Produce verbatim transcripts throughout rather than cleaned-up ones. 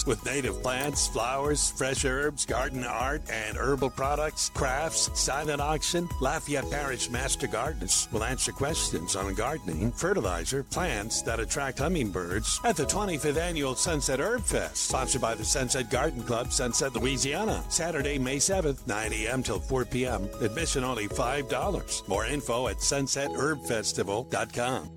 with native plants, flowers, fresh herbs, garden art, and herbal products, crafts, silent auction. Lafayette Parish Master Gardeners will answer questions on gardening, fertilizer, plants that attract hummingbirds at the twenty-fifth Annual Sunset Herb Fest, sponsored by the Sunset Garden Club, Sunset, Louisiana. Saturday, May seventh, nine a.m. till four p.m. Admission only five dollars. More info at sunset herb festival dot com.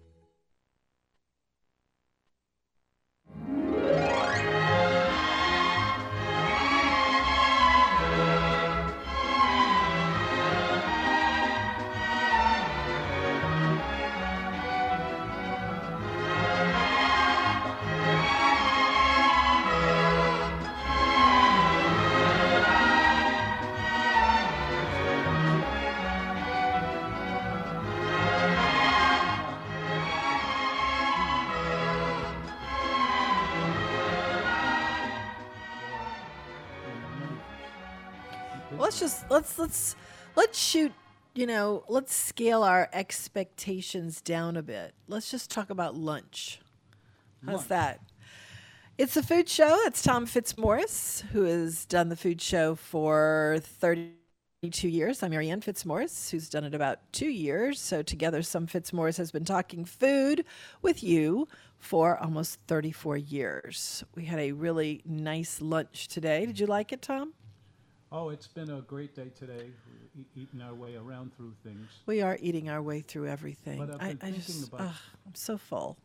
Let's just let's let's let's shoot, you know, let's scale our expectations down a bit. Let's just talk about lunch. How's Lunch. that? It's a food show. It's Tom Fitzmaurice, who has done the food show for thirty-two years. I'm Marianne Fitzmaurice, who's done it about two years. So together, Some Fitzmaurice has been talking food with you for almost thirty-four years. We had a really nice lunch today. Did you like it, Tom? Oh, it's been a great day today. We're e- eating our way around through things. We are eating our way through everything. But I've I, been I thinking just, about- ugh, I'm so full.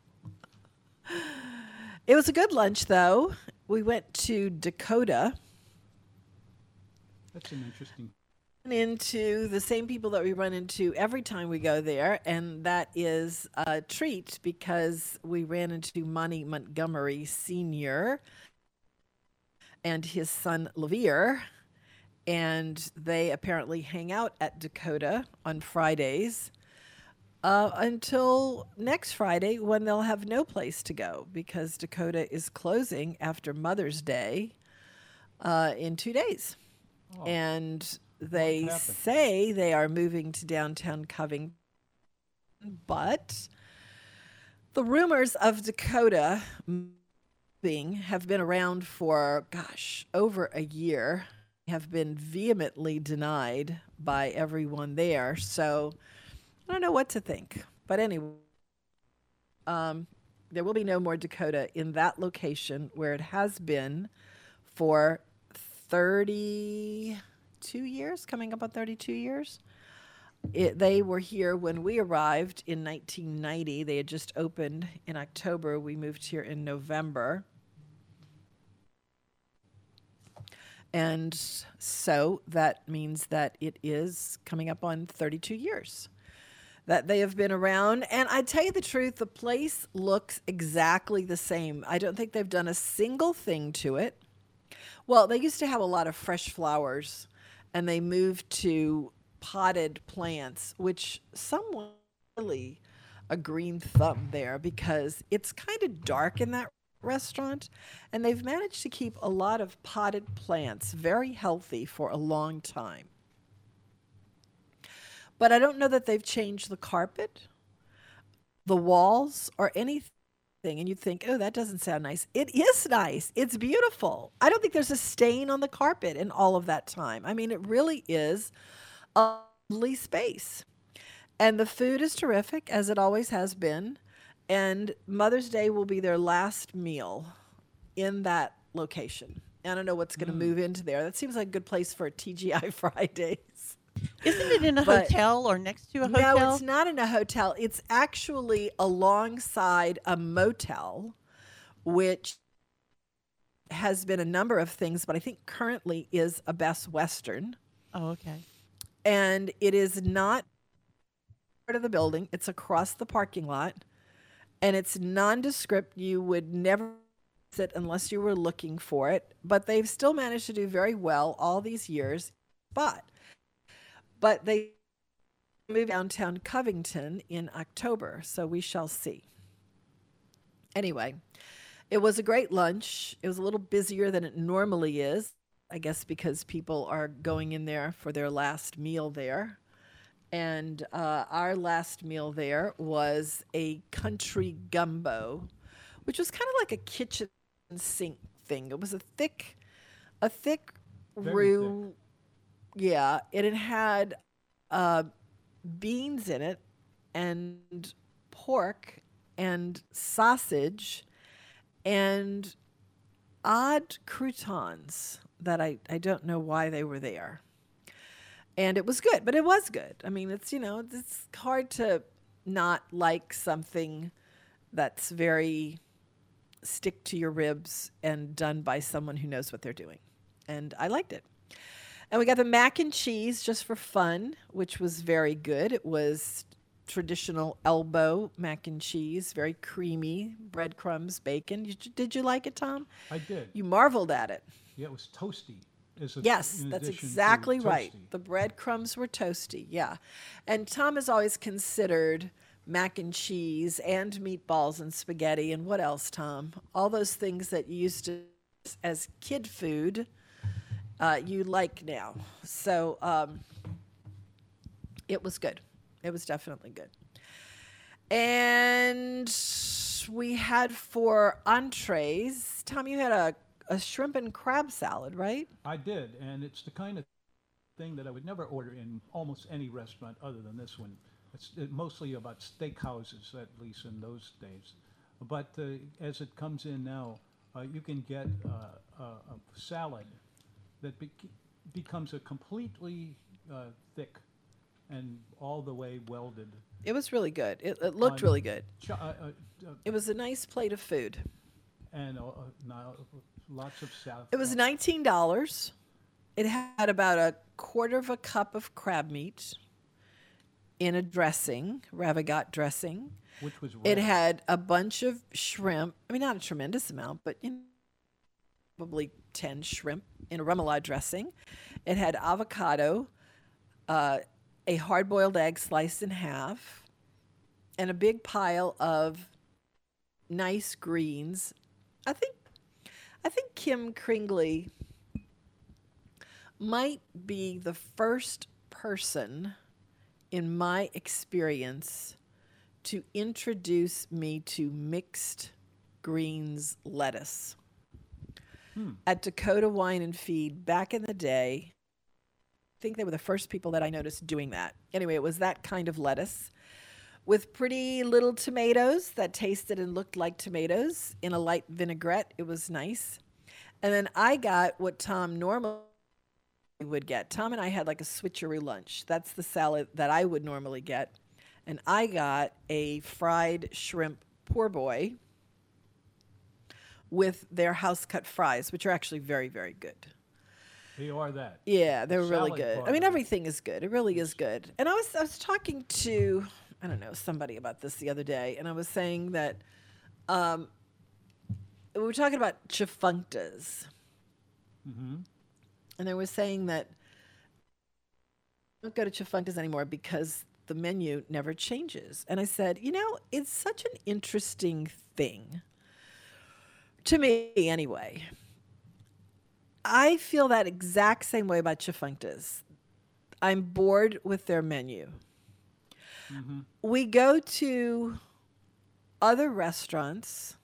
It was a good lunch, though. We went to Dakota. That's an interesting. Into the same people that we run into every time we go there, and that is a treat because we ran into Monty Montgomery Senior and his son Levere, and they apparently hang out at Dakota on Fridays uh, until next Friday when they'll have no place to go because Dakota is closing after Mother's Day uh, in two days. Oh, And they What happened? say they are moving to downtown Covington, but the rumors of Dakota moving have been around for, gosh, over a year, have been vehemently denied by everyone there. So I don't know what to think. But anyway, um, there will be no more Dakota in that location where it has been for thirty-two years, coming up on thirty-two years. It, they were here when we arrived in nineteen ninety. They had just opened in October. We moved here in November. And so that means that it is coming up on thirty-two years that they have been around. And I tell you the truth, the place looks exactly the same. I don't think they've done a single thing to it. Well, they used to have a lot of fresh flowers, and they moved to potted plants, which someone really a green thumb there because it's kind of dark in that restaurant, and they've managed to keep a lot of potted plants very healthy for a long time. But I don't know that they've changed the carpet, the walls, or anything. And you'd think, oh, that doesn't sound nice. It is nice. It's beautiful. I don't think there's a stain on the carpet in all of that time. I mean, it really is a lovely space. And the food is terrific, as it always has been. And Mother's Day will be their last meal in that location. I don't know what's going to move into there. That seems like a good place for T G I Fridays. Isn't it in a But- hotel or next to a hotel? No, it's not in a hotel. It's actually alongside a motel, which has been a number of things, but I think currently is a Best Western. Oh, okay. And it is not part of the building. It's across the parking lot. And it's nondescript. You would never sit unless you were looking for it. But they've still managed to do very well all these years. But but they moved downtown Covington in October, so we shall see. Anyway, it was a great lunch. It was a little busier than it normally is, I guess because people are going in there for their last meal there. And uh, our last meal there was a country gumbo, which was kind of like a kitchen sink thing. It was a thick, a thick Very roux. Yeah, and it had uh, beans in it, and pork, and sausage, and odd croutons that I, I don't know why they were there. And it was good, but it was good. I mean, it's, you know, it's hard to not like something that's very stick to your ribs and done by someone who knows what they're doing. And I liked it. And we got the mac and cheese just for fun, which was very good. It was traditional elbow mac and cheese, very creamy, breadcrumbs, bacon. You, did you like it, Tom? I did. You marveled at it. Yeah, it was toasty. As a, Yes, in that's addition to exactly right. toasty. The breadcrumbs were toasty, yeah. And Tom has always considered mac and cheese and meatballs and spaghetti and what else, Tom? All those things that you used to as kid food, uh, you like now. So um, it was good. It was definitely good. And we had for entrees, Tom, you had a, a shrimp and crab salad, right? I did, and it's the kind of thing that I would never order in almost any restaurant other than this one. It's uh, mostly about steakhouses, at least in those days. But uh, as it comes in now, uh, you can get uh, a, a salad that be- becomes a completely uh, thick and all the way welded. It was really good. It, it looked On- really good. Ch- uh, uh, uh, It was a nice plate of food. and uh, uh, now lots of salad. It was nineteen dollars. It had about a quarter of a cup of crab meat in a dressing, Ravagot dressing. which was It red. had a bunch of shrimp. I mean, not a tremendous amount, but you know, probably ten shrimp in a remoulade dressing. It had avocado, uh, a hard-boiled egg sliced in half, and a big pile of nice greens. I think, I think Kim Kringley might be the first person in my experience to introduce me to mixed greens lettuce. Hmm. At Dakota Wine and Feed back in the day, I think they were the first people that I noticed doing that. Anyway, it was that kind of lettuce with pretty little tomatoes that tasted and looked like tomatoes in a light vinaigrette. It was nice. And then I got what Tom normally would get. Tom and I had like a switcheroo lunch. That's the salad that I would normally get. And I got a fried shrimp poor boy with their house cut fries, which are actually very, very good. They are that. Yeah, they're really Salad good. part I mean, of it. everything is good. It really is good. And I was I was talking to I don't know somebody about this the other day, and I was saying that um, we were talking about chifunctas, Mm-hmm. and they were saying that I don't go to chifunctas anymore because the menu never changes. And I said, you know, it's such an interesting thing to me, anyway. I feel that exact same way about chifunctas. I'm bored with their menu. Mm-hmm. We go to other restaurants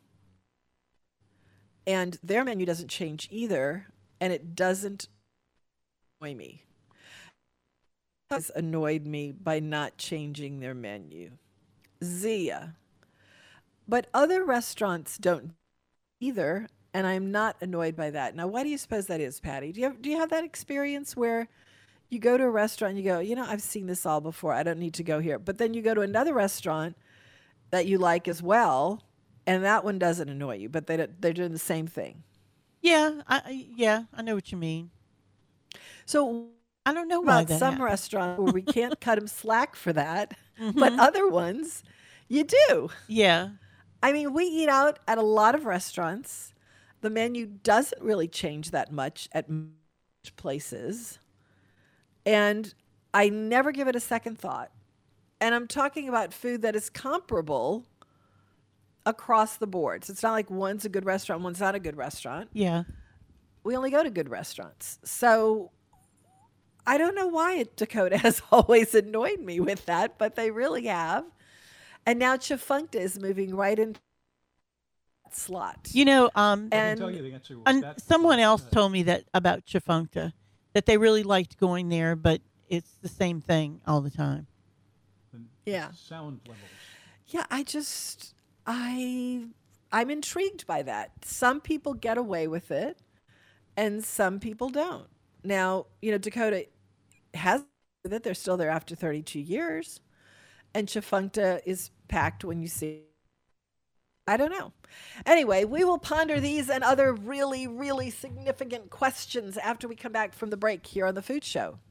and their menu doesn't change either, and it doesn't annoy me. It has annoyed me by not changing their menu. Zia. But other restaurants don't either, and I'm not annoyed by that. Now, why do you suppose that is, Patty? Do you have, do you have that experience where you go to a restaurant and you go, you know, I've seen this all before. I don't need to go here. But then you go to another restaurant that you like as well, and that one doesn't annoy you, but they don't- they're doing the same thing. Yeah, I, I yeah, I know what you mean. So I don't know why about that some happened. restaurants where we can't cut them slack for that, but Mhm. other ones you do. Yeah, I mean, we eat out at a lot of restaurants. The menu doesn't really change that much at most places. And I never give it a second thought. And I'm talking about food that is comparable across the board. So it's not like one's a good restaurant, one's not a good restaurant. yeah. We only go to good restaurants. So I don't know why it, Dakota has always annoyed me with that, but they really have. And now Chifuncta is moving right in. slot. You know, um, I can And tell you the answer was and that. someone else uh, told me that about Chifuncta, that they really liked going there, but it's the same thing all the time. the Yeah. Sound levels. Yeah, I just I I'm intrigued by that. Some people get away with it and some people don't. Now, you know, Dakota has that they're still there after thirty-two years, and Chifuncta is packed when you see. I don't know. Anyway, we will ponder these and other really, really significant questions after we come back from the break here on the Food Show.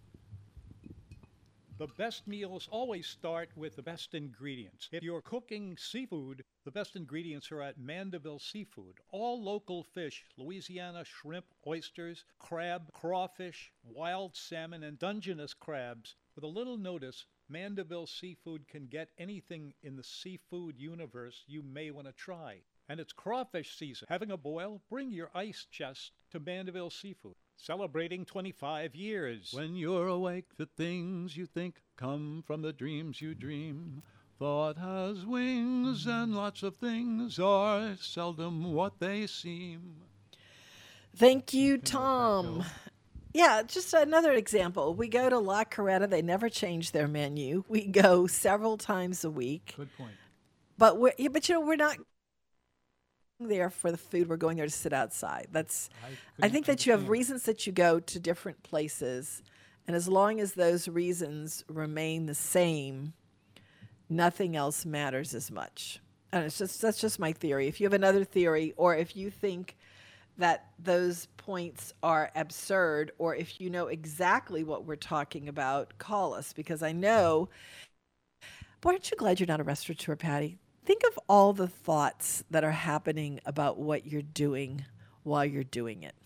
The best meals always start with the best ingredients. If you're cooking seafood, the best ingredients are at Mandeville Seafood. All local fish, Louisiana shrimp, oysters, crab, crawfish, wild salmon, and Dungeness crabs. With a little notice, Mandeville Seafood can get anything in the seafood universe you may want to try. And it's crawfish season. Having a boil? Bring your ice chest to Mandeville Seafood. Celebrating twenty-five years. When you're awake, the things you think come from the dreams you dream. Thought has wings, and lots of things are seldom what they seem. Thank you, Tom. Yeah, just another example. We go to La Coretta. They never change their menu. We go several times a week. Good point. But we're yeah, but you know we're not there for the food. We're going there to sit outside. That's I, I couldn't think that you have understand reasons that you go to different places, and as long as those reasons remain the same, nothing else matters as much. And it's just that's just my theory. If you have another theory, or if you think that those points are absurd, or if you know exactly what we're talking about, call us, because I know. Boy, aren't you glad you're not a restaurateur, Patty? Think of all the thoughts that are happening about what you're doing while you're doing it.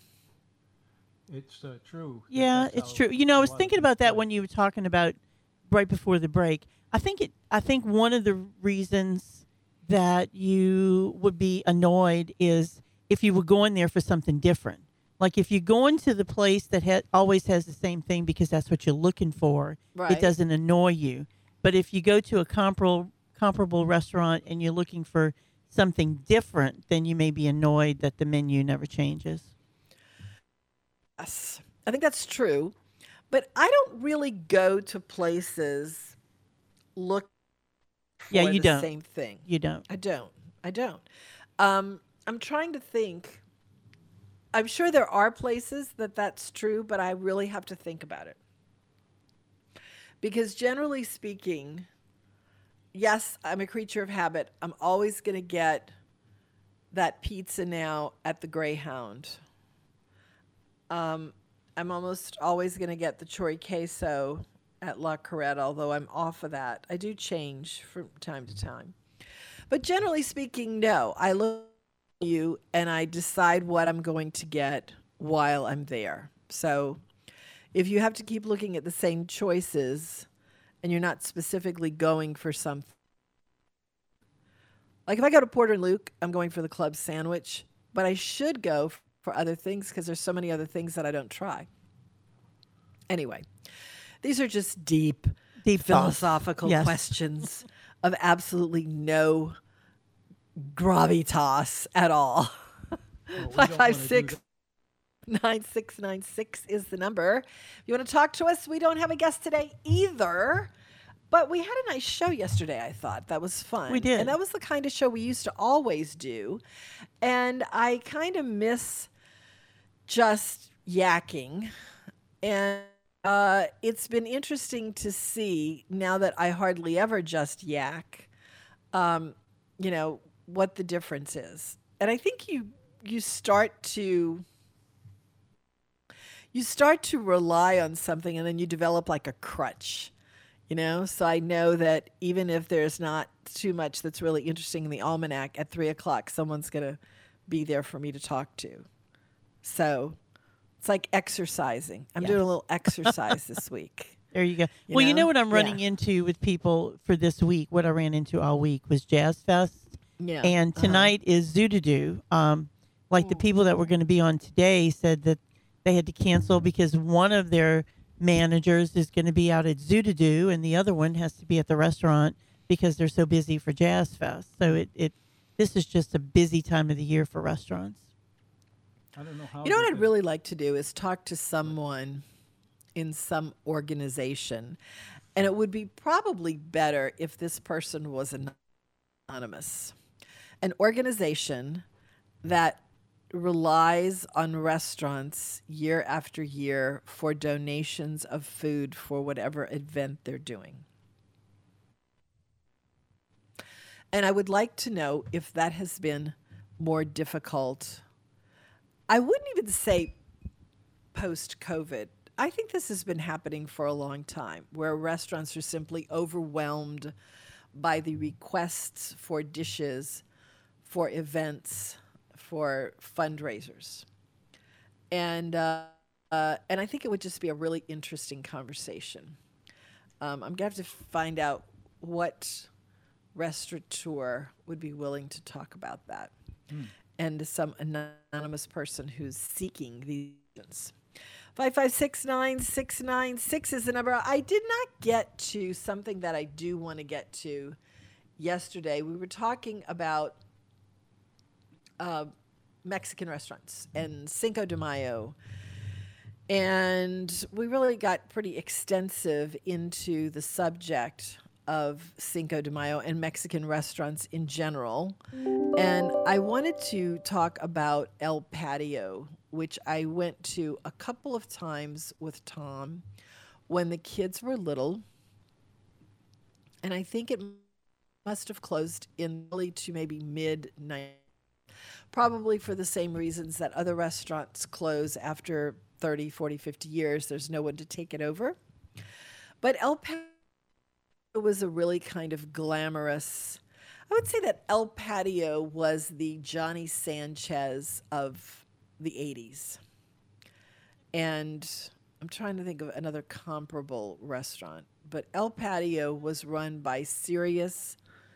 It's uh, true. that Yeah, that's it's how true. You know, I a was lot of thinking people about that do it. when you were talking about right before the break. I think it. I think one of the reasons that you would be annoyed is if you were going there for something different. Like if you're going to the place that ha- always has the same thing because that's what you're looking for, Right. it doesn't annoy you. But if you go to a comparable comparable restaurant and you're looking for something different, then you may be annoyed that the menu never changes. Yes, I think that's true. But I don't really go to places look for Yeah, you the don't. same thing. You don't. I don't. I don't. Um, I'm trying to think. I'm sure there are places that that's true, but I really have to think about it. Because generally speaking, yes, I'm a creature of habit. I'm always going to get that pizza now at the Greyhound. Um, I'm almost always going to get the chorizo at La Coretta, although I'm off of that. I do change from time to time. But generally speaking, no. I look at you and I decide what I'm going to get while I'm there. So if you have to keep looking at the same choices and you're not specifically going for something, like if I go to Porter and Luke, I'm going for the club sandwich, but I should go f- for other things because there's so many other things that I don't try. Anyway, these are just deep, Deep thoughts. philosophical Yes. questions of absolutely no gravitas at all. Well, we don't Five wanna five do six that. nine six nine six is the number. If you want to talk to us, we don't have a guest today either. But we had a nice show yesterday, I thought. That was fun. We did. And that was the kind of show we used to always do. And I kind of miss just yakking. And uh, it's been interesting to see now that I hardly ever just yak, um, you know, what the difference is. And I think you you start to you start to rely on something and then you develop like a crutch, you know? So I know that even if there's not too much that's really interesting in the almanac at three o'clock, someone's going to be there for me to talk to. So it's like exercising. I'm doing a Yes. little exercise this week. There you go. You well, you know know? what I'm running Yeah. into with people for this week, what I ran into all week was Jazz Fest. Yeah. And uh-huh. tonight is Zoodadoo. Um, like the people that were going to be on today said that they had to cancel because one of their managers is going to be out at Zoodadoo and the other one has to be at the restaurant because they're so busy for Jazz Fest. So it, it this is just a busy time of the year for restaurants. I don't know how. You know what they- I'd really like to do is talk to someone in some organization. And it would be probably better if this person was anonymous. An organization that relies on restaurants year after year for donations of food for whatever event they're doing. And I would like to know if that has been more difficult. I wouldn't even say post-COVID. I think this has been happening for a long time, where restaurants are simply overwhelmed by the requests for dishes, for events, for fundraisers. And uh, uh, and I think it would just be a really interesting conversation. Um, I'm going to have to find out what restaurateur would be willing to talk about that. Mm. And some anonymous person who's seeking these. five five six nine six nine six is the number. I did not get to something that I do want to get to yesterday. We were talking about uh, Mexican restaurants and Cinco de Mayo. And we really got pretty extensive into the subject of Cinco de Mayo and Mexican restaurants in general. And I wanted to talk about El Patio, which I went to a couple of times with Tom when the kids were little. And I think it must have closed in early to maybe mid-nineties, probably for the same reasons that other restaurants close after thirty, forty, fifty years. There's no one to take it over. But El Patio was a really kind of glamorous, I would say that El Patio was the Johnny Sanchez of the eighties. And I'm trying to think of another comparable restaurant, but El Patio was run by serious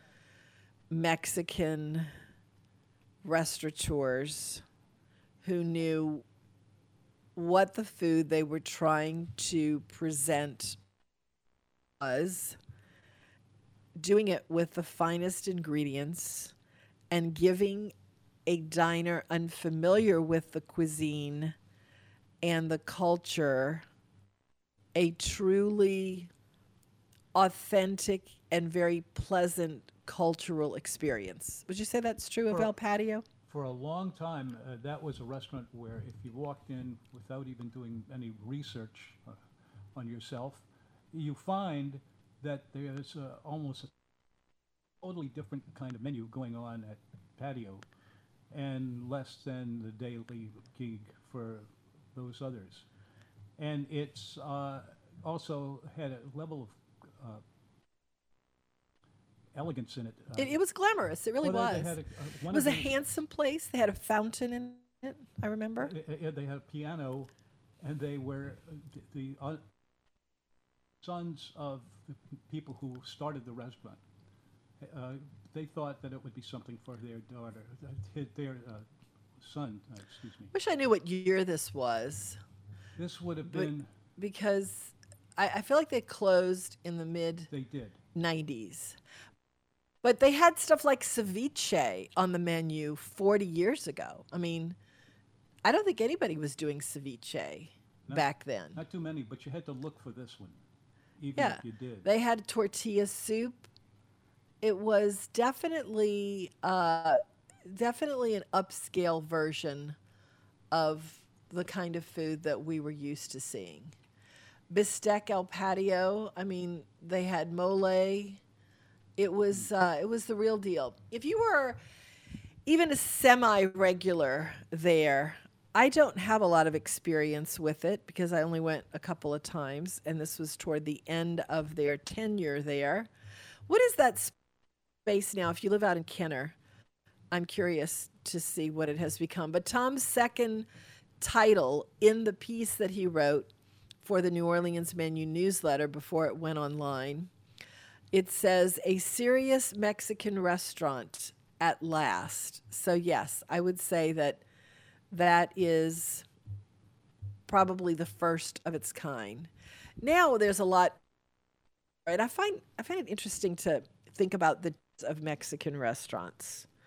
Mexican restaurateurs who knew what the food they were trying to present was, doing it with the finest ingredients and giving a diner unfamiliar with the cuisine and the culture a truly authentic and very pleasant cultural experience. Would you say that's true of For- El Patio? For a long time, uh, that was a restaurant where if you walked in without even doing any research uh, on yourself, you find that there's uh, almost a totally different kind of menu going on at Patio and less than the daily gig for those others. And it's uh, also had a level of uh, elegance in it. Uh, It, it was glamorous. It really well, they- was. they had a- uh, It one was of a the- handsome place. They had a fountain in it, I remember. Uh, uh, They had a piano, and they were uh, th- the uh, sons of the p- people who started the restaurant. Uh, they thought that it would be something for their daughter, uh, his- their uh, son, uh, excuse me. Wish I knew what year this was, This would have But- been, because I, I feel like they closed in the mid they did. nineties. But they had stuff like ceviche on the menu forty years ago. I mean, I don't think anybody was doing ceviche No. back then. Not too many, but you had to look for this one, even Yeah, if you did. they had tortilla soup. It was definitely, uh, definitely an upscale version of the kind of food that we were used to seeing. Bistec El Patio. I mean, they had mole. It was, uh, it was the real deal. If you were even a semi-regular there, I don't have a lot of experience with it because I only went a couple of times, and this was toward the end of their tenure there. What is that space now? If you live out in Kenner, I'm curious to see what it has become. But Tom's second title in the piece that he wrote for the New Orleans Menu newsletter before it went online, it says, "A serious Mexican restaurant at last." So yes, I would say that that is probably the first of its kind. Now there's a lot, right? I find I find it interesting to think about the of Mexican restaurants.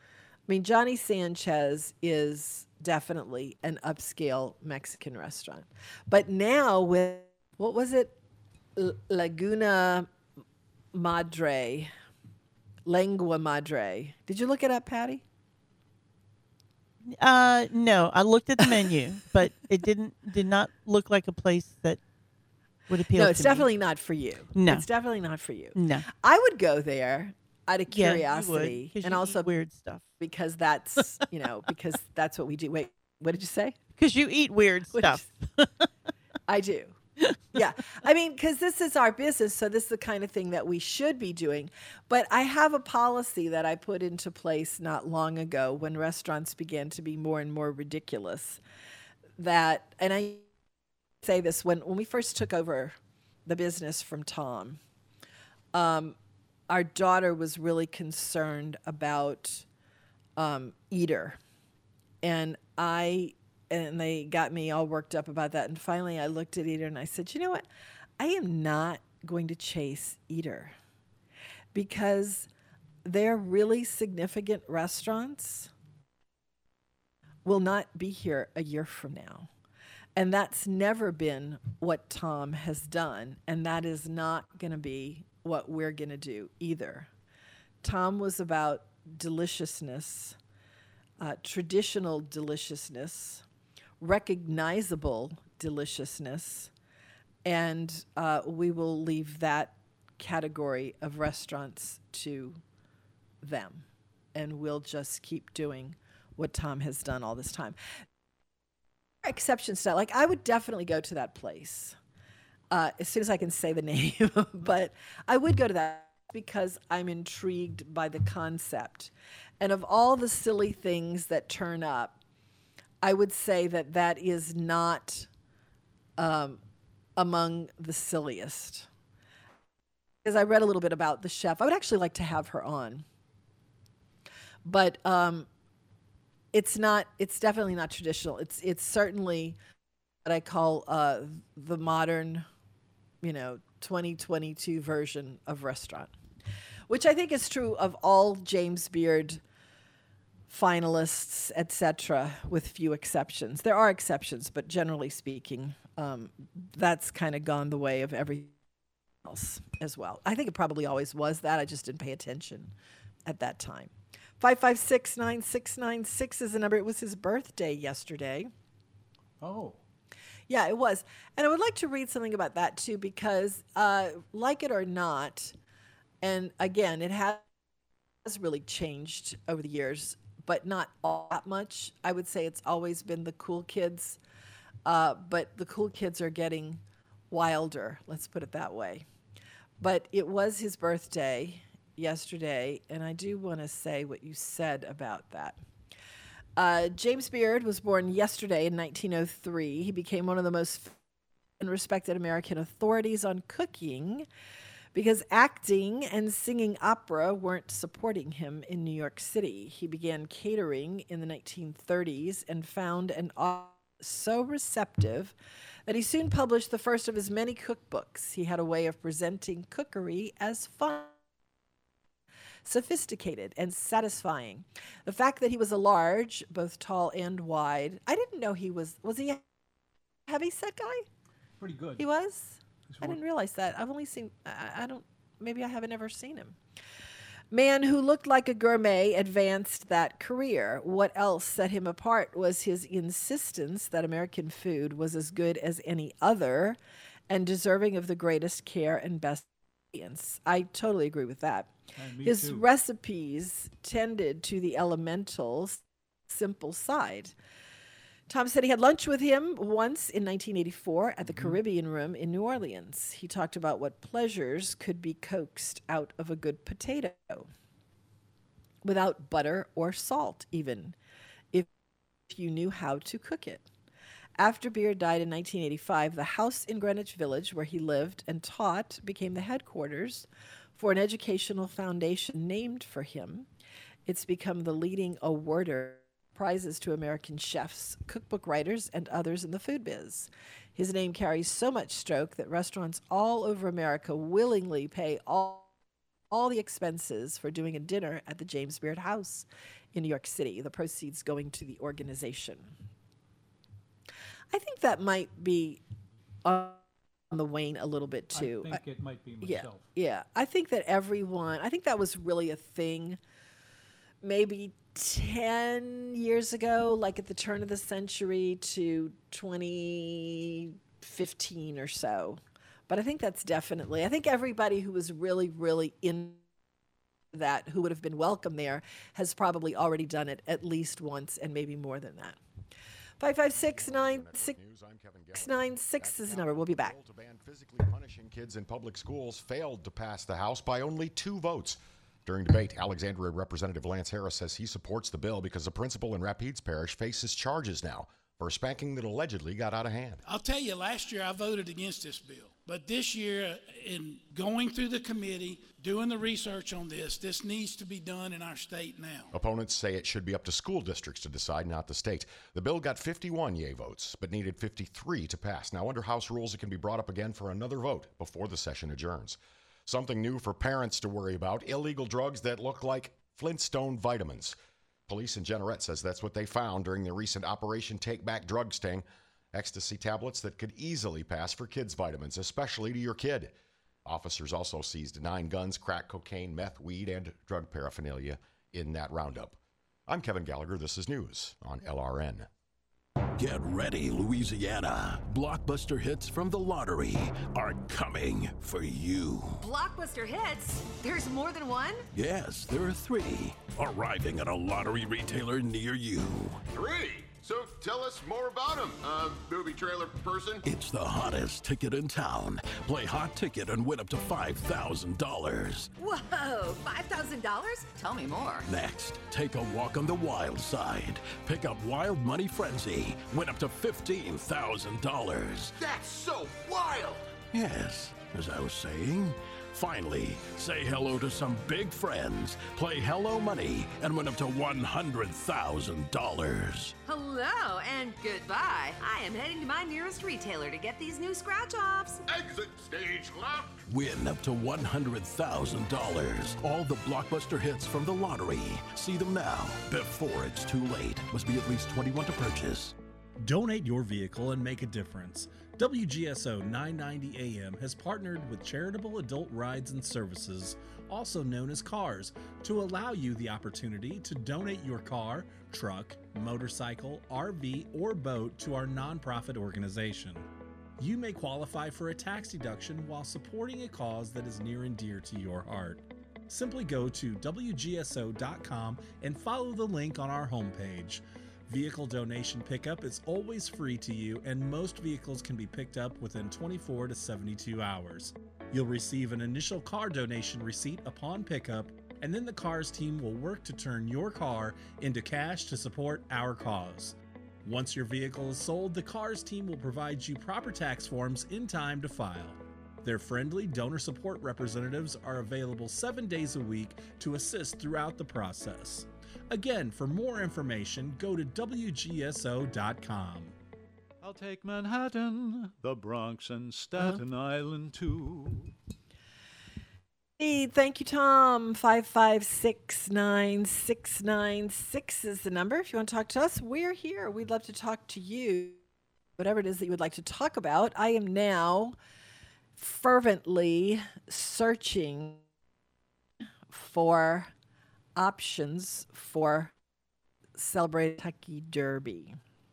mean, Johnny Sanchez is definitely an upscale Mexican restaurant. But now with, what was it? L- Laguna Madre, Lengua Madre. Did you look it up, Patty? Uh, no, I looked at the menu, but it didn't did not look like a place that would appeal. No, to it's me. definitely not for you. No. It's definitely not for you. No. I would go there out of Yeah, curiosity you would, 'cause and you also eat weird stuff. because that's, you know, because that's what we do. Wait, what did you say? Because you eat weird What stuff. I do. Yeah. I mean, because this is our business, so this is the kind of thing that we should be doing. But I have a policy that I put into place not long ago when restaurants began to be more and more ridiculous. That, and I say this, when, when we first took over the business from Tom, um, our daughter was really concerned about um, Eater. And I and they got me all worked up about that. And finally I looked at Eater and I said, you know what? I am not going to chase Eater because they're really significant restaurants will not be here a year from now. And that's never been what Tom has done. And that is not going to be what we're going to do either. Tom was about deliciousness, uh, traditional deliciousness, recognizable deliciousness, and uh, we will leave that category of restaurants to them. And we'll just keep doing what Tom has done all this time. Exceptions to that. Like, I would definitely go to that place uh, as soon as I can say the name, but I would go to that because I'm intrigued by the concept. And of all the silly things that turn up, I would say that that is not um, among the silliest. Because I read a little bit about the chef. I would actually like to have her on. But um, it's not, it's definitely not traditional. It's it's certainly what I call uh, the modern, you know, twenty twenty-two version of restaurant, which I think is true of all James Beard finalists, et cetera, with few exceptions. There are exceptions, but generally speaking, um, that's kind of gone the way of everything else as well. I think it probably always was that. I just didn't pay attention at that time. five five six, nine six nine six is the number. It was his birthday yesterday. Oh, Yeah, it was. And I would like to read something about that too, because uh, like it or not, and again, it has really changed over the years, but not all that much. I would say it's always been the cool kids, uh, but the cool kids are getting wilder, let's put it that way. But it was his birthday yesterday, and I do want to say what you said about that. Uh, James Beard was born yesterday in nineteen oh three. He became one of the most respected American authorities on cooking because acting and singing opera weren't supporting him in New York City. He began catering in the nineteen thirties and found an audience so receptive that he soon published the first of his many cookbooks. He had a way of presenting cookery as fun, sophisticated, and satisfying. The fact that he was a large, both tall and wide, I didn't know he was, was he a heavy-set guy? pretty good. He was? He's I one- didn't realize that. I've only seen, I, I don't, maybe I haven't ever seen him. Man who looked like a gourmet advanced that career. What else set him apart was his insistence that American food was as good as any other and deserving of the greatest care and best ingredients. I totally agree with that. And me His too. recipes tended to the elemental, simple side. Tom said he had lunch with him once in nineteen eighty-four at the Caribbean Room in New Orleans. He talked about what pleasures could be coaxed out of a good potato without butter or salt, even if you knew how to cook it. After Beard died in nineteen eighty-five, the house in Greenwich Village where he lived and taught became the headquarters for an educational foundation named for him. It's become the leading awarder prizes to American chefs, cookbook writers, and others in the food biz. His name carries so much stroke that restaurants all over America willingly pay all, all the expenses for doing a dinner at the James Beard House in New York City. The proceeds going to the organization. I think that might be on the wane a little bit too. I think it might be Yeah, myself. yeah. I think that everyone, I think that was really a thing maybe ten years ago, like at the turn of the century to twenty fifteen or so. But I think that's definitely, I think everybody who was really, really in that, who would have been welcome there, has probably already done it at least once and maybe more than that. five five six, nine six nine six is the number. We'll be back. To ban physically punishing kids in public schools failed to pass the House by only two votes. During debate, Alexandria Representative Lance Harris says he supports the bill because a principal in Rapides Parish faces charges now for a spanking that allegedly got out of hand. I'll tell you, last year I voted against this bill. But this year, in going through the committee, doing the research on this, this needs to be done in our state now. Opponents say it should be up to school districts to decide, not the state. The bill got fifty-one yay votes, but needed fifty-three to pass. Now, under House rules, it can be brought up again for another vote before the session adjourns. Something new for parents to worry about: illegal drugs that look like Flintstone vitamins. Police in Jeanerette says that's what they found during the recent Operation Take Back drug sting. Ecstasy tablets that could easily pass for kids' vitamins, especially to your kid. Officers also seized nine guns, crack cocaine, meth, weed, and drug paraphernalia in that roundup. I'm Kevin Gallagher. This is news on L R N. Get ready, Louisiana. Blockbuster hits from the lottery are coming for you. Blockbuster hits? There's more than one? Yes, there are three. Arriving at a lottery retailer near you. Three? So tell us more about them, uh, movie trailer person. It's the hottest ticket in town. Play Hot Ticket and win up to five thousand dollars. Whoa, five thousand dollars? Tell me more. Next, take a walk on the wild side. Pick up Wild Money Frenzy. Win up to fifteen thousand dollars. That's so wild! Yes, as I was saying. Finally, say hello to some big friends. Play Hello Money and win up to one hundred thousand dollars. Hello and goodbye. I am heading to my nearest retailer to get these new scratch-offs. Exit stage left. Win up to one hundred thousand dollars. All the blockbuster hits from the lottery. See them now before it's too late. Must be at least twenty-one to purchase. Donate your vehicle and make a difference. W G S O nine ninety A M has partnered with Charitable Adult Rides and Services, also known as CARS, to allow you the opportunity to donate your car, truck, motorcycle, R V, or boat to our nonprofit organization. You may qualify for a tax deduction while supporting a cause that is near and dear to your heart. Simply go to W G S O dot com and follow the link on our homepage. Vehicle donation pickup is always free to you, and most vehicles can be picked up within twenty-four to seventy-two hours. You'll receive an initial car donation receipt upon pickup, and then the CARS team will work to turn your car into cash to support our cause. Once your vehicle is sold, the CARS team will provide you proper tax forms in time to file. Their friendly donor support representatives are available seven days a week to assist throughout the process. Again, for more information, go to W G S O dot com. I'll take Manhattan, the Bronx, and Staten uh-huh. Island too. Hey, thank you, Tom. five five six, nine six nine six is the number. If you want to talk to us, we're here. We'd love to talk to you. Whatever it is that you would like to talk about. I am now fervently searching for options for Celebrate Kentucky Derby.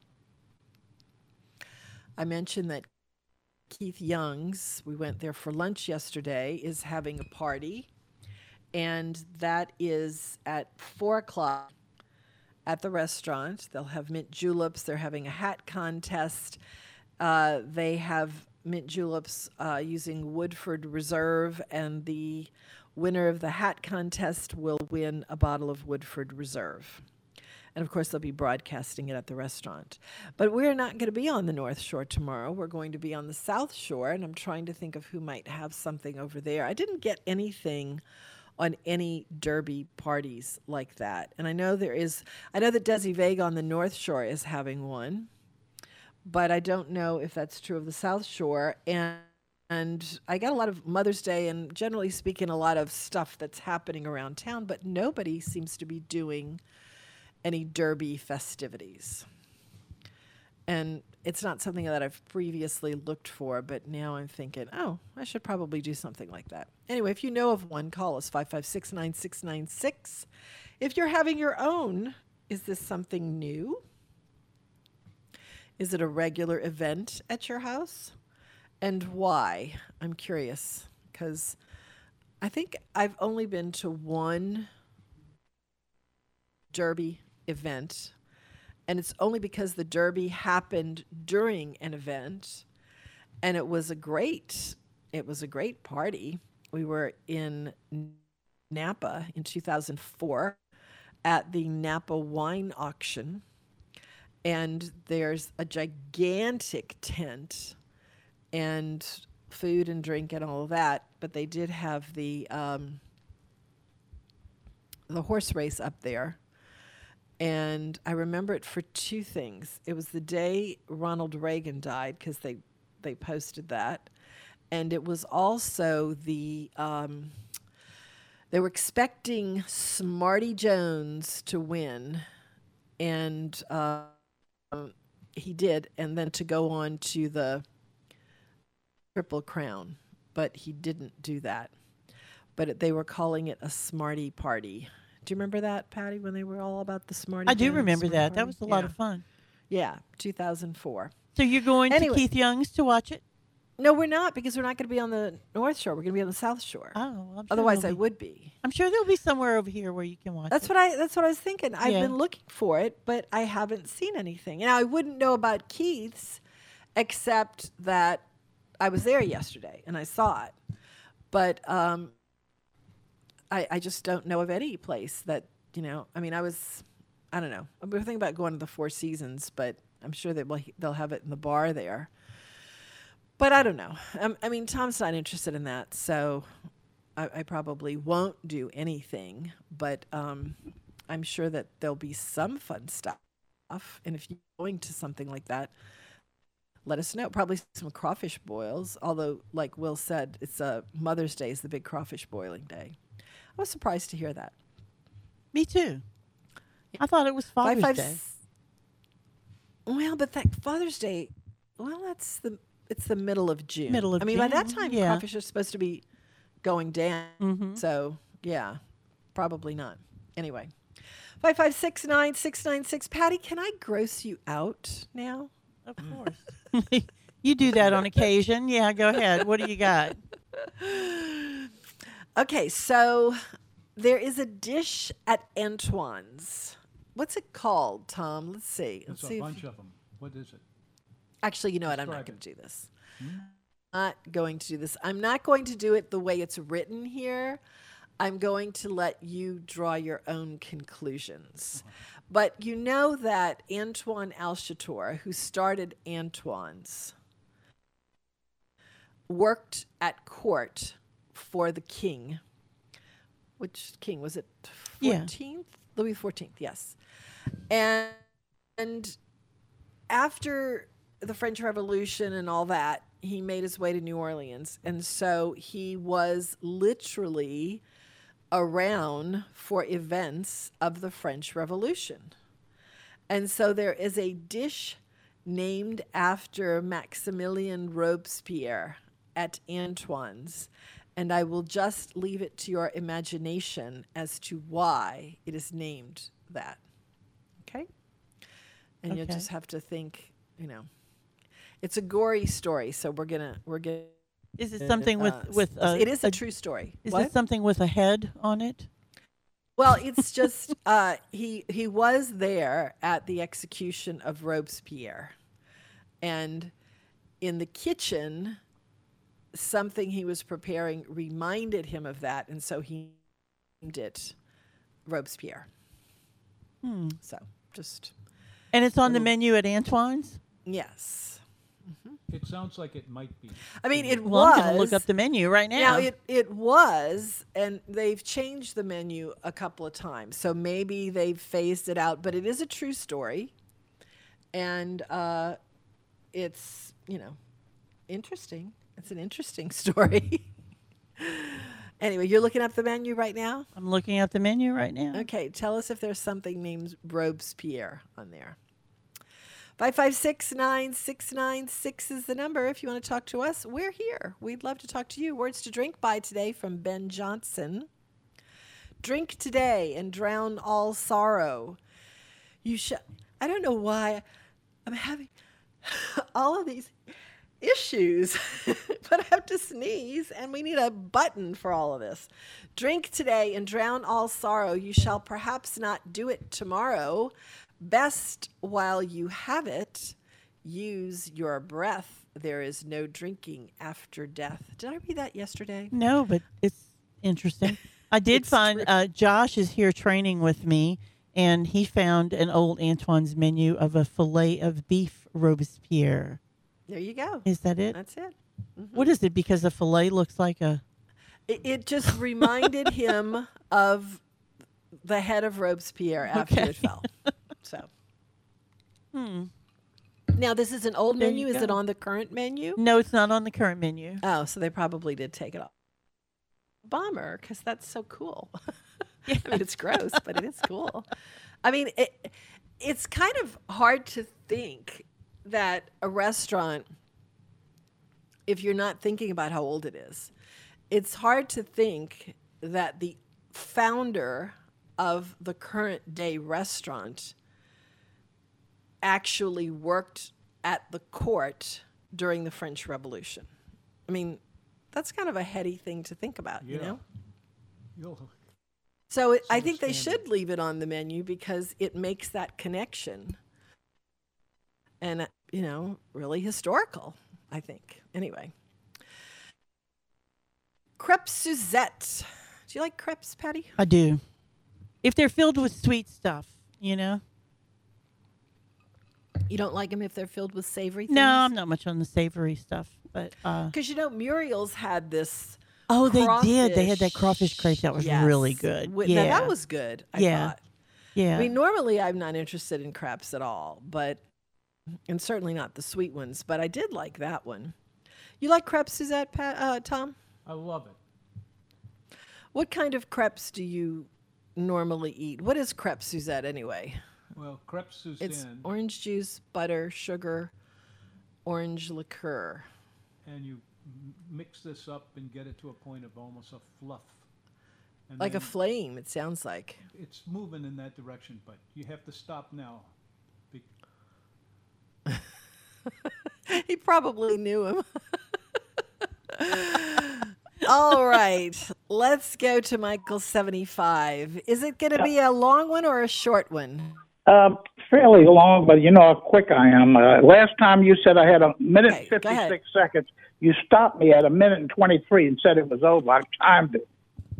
I mentioned that Keith Young's, we went there for lunch yesterday, is having a party, and that is at four o'clock at the restaurant. They'll have mint juleps. They're having a hat contest. Uh, they have mint juleps uh, using Woodford Reserve, and the winner of the hat contest will win a bottle of Woodford Reserve. And of course, they'll be broadcasting it at the restaurant. But we're not going to be on the North Shore tomorrow. We're going to be on the South Shore, and I'm trying to think of who might have something over there. I didn't get anything on any Derby parties like that. And I know there is, I know that Desi Vega on the North Shore is having one, but I don't know if that's true of the South Shore. And And I got a lot of Mother's Day and, generally speaking, a lot of stuff that's happening around town, but nobody seems to be doing any Derby festivities. And it's not something that I've previously looked for, but now I'm thinking, oh, I should probably do something like that. Anyway, if you know of one, call us five five six, nine six nine six. If you're having your own, is this something new? Is it a regular event at your house? And why? I'm curious, because I think I've only been to one Derby event, and it's only because the Derby happened during an event, and it was a great, it was a great party. We were in Napa in two thousand four at the Napa wine auction, and there's a gigantic tent and food and drink and all of that, but they did have the um, the horse race up there. And I remember it for two things. It was the day Ronald Reagan died, because they, they posted that. And it was also the, um, they were expecting Smarty Jones to win. And uh, he did. And then to go on to the Triple Crown. But he didn't do that. But it, they were calling it a Smarty Party. Do you remember that, Patty, when they were all about the Smarty I do Jones remember Smarty that. Party? That was a lot Yeah. of fun. Yeah, two thousand four. So you're going Anyway. to Keith Young's to watch it? No, we're not, because we're not going to be on the North Shore. We're going to be on the South Shore. Oh, well, I'm sure Otherwise, I there'll be- would be. I'm sure there'll be somewhere over here where you can watch That's it. what I. That's what I was thinking. I've Yeah. been looking for it, but I haven't seen anything. And I wouldn't know about Keith's, except that I was there yesterday and I saw it. But um, I, I just don't know of any place that, you know. I mean, I was. I don't know. We were thinking about going to the Four Seasons, but I'm sure that will, they'll have it in the bar there. But I don't know. Um, I mean, Tom's not interested in that, so I, I probably won't do anything. But um, I'm sure that there'll be some fun stuff. And if you're going to something like that, let us know. Probably some crawfish boils. Although, like Will said, it's uh, Mother's Day is the big crawfish boiling day. I was surprised to hear that. Me too. I thought it was Father's Five, five, Day. s- Well, but that Father's Day, well, that's the it's the middle of June. Middle of I mean, by that June, time, yeah. crawfish are supposed to be going down. Mhm. So, yeah, probably not. Anyway, five five six nine six nine six. Patty, can I gross you out now? Of course. You do that on occasion. Yeah, go ahead. What do you got? Okay, so there is a dish at Antoine's. What's it called, Tom? Let's see. Let's There's see a if- bunch of them. What is it? Actually, you know what? I'm not Describe going to do this. Hmm? Not going to do this. I'm not going to do it the way it's written here. I'm going to let you draw your own conclusions. But you know that Antoine Alchator, who started Antoine's, worked at court for the king. Which king was it? Yeah. fourteenth? Louis the fourteenth, yes. And, and after the French Revolution and all that, he made his way to New Orleans. And so he was literally around for events of the French Revolution. And so there is a dish named after Maximilien Robespierre at Antoine's. And I will just leave it to your imagination as to why it is named that. Okay? And you'll Okay. just have to think, you know. It's a gory story, so we're gonna we're gonna. Is it something with uh, with? s- Uh, it is a, true story. Is What? it something with a head on it? Well, it's just uh, he he was there at the execution of Robespierre, and in the kitchen, something he was preparing reminded him of that, and so he named it Robespierre. Hmm. So just And it's on the little- menu at Antoine's. yes. It sounds like it might be. I mean, it Well, was. I'm gonna look up the menu right now. Now it it was, and they've changed the menu a couple of times, so maybe they've phased it out. But it is a true story, and uh, it's you know interesting. It's an interesting story, Anyway, you're looking up the menu right now? I'm looking at the menu right now. Okay, tell us if there's something named Robespierre on there. five five six, nine six nine six is the number if you want to talk to us. We're here. We'd love to talk to you. Words to drink by today from Ben Johnson. Drink today and drown all sorrow. You should. I don't know why I'm having all of these issues, but I have to sneeze, and we need a button for all of this. Drink today and drown all sorrow. You shall perhaps not do it tomorrow. Best while you have it, use your breath. There is no drinking after death. Did I read that yesterday? No, but it's interesting. I did It's find true. uh, Josh is here training with me, and he found an old Antoine's menu of a filet of beef Robespierre. There you go. Is that it? That's it. Mhm. What is it? Because a filet looks like a... It, it just reminded him of the head of Robespierre after Okay. it fell. So Hmm. now this is an old There menu. you Is it go. on the current menu? No, it's not on the current menu. Oh, so they probably did take it off. Bummer, because that's so cool. I mean, it's gross, but it is cool. I mean, it, it's kind of hard to think that a restaurant, if you're not thinking about how old it is, it's hard to think that the founder of the current day restaurant actually worked at the court during the French Revolution. I mean, that's kind of a heady thing to think about, you Yeah. know? You'll, So it, I Some think they standard. should leave it on the menu because it makes that connection. And, uh, you know, really historical, I think. Anyway. Crepes Suzette. Do you like crepes, Patty? I do. If they're filled with sweet stuff, you know? You don't like them if they're filled with savory things? No, I'm not much on the savory stuff, but... Uh, Because, you know, Muriel's had this. oh, they did. They had that crawfish. crawfish crepe. That was Yes. really good. Wi- yeah. Now, that was good, I Yeah. thought. yeah. I mean, normally I'm not interested in crepes at all, but, and certainly not the sweet ones, but I did like that one. You like crepes, Suzette, Pat, uh, Tom? I love it. What kind of crepes do you normally eat? What is crepe Suzette anyway? Well, crepe Suzanne. It's orange juice, butter, sugar, orange liqueur. And you m- mix this up and get it to a point of almost a fluff. And Like a then flame, it sounds like. It's moving in that direction, but you have to stop now. Be- He probably knew him. All right, let's go to Michael seventy-five. Is it going to be a long one or a short one? Um, fairly long, but you know how quick I am. Uh, last time you said I had a minute Okay, and go ahead. fifty-six seconds. You stopped me at a minute and twenty-three and said it was over. I timed it.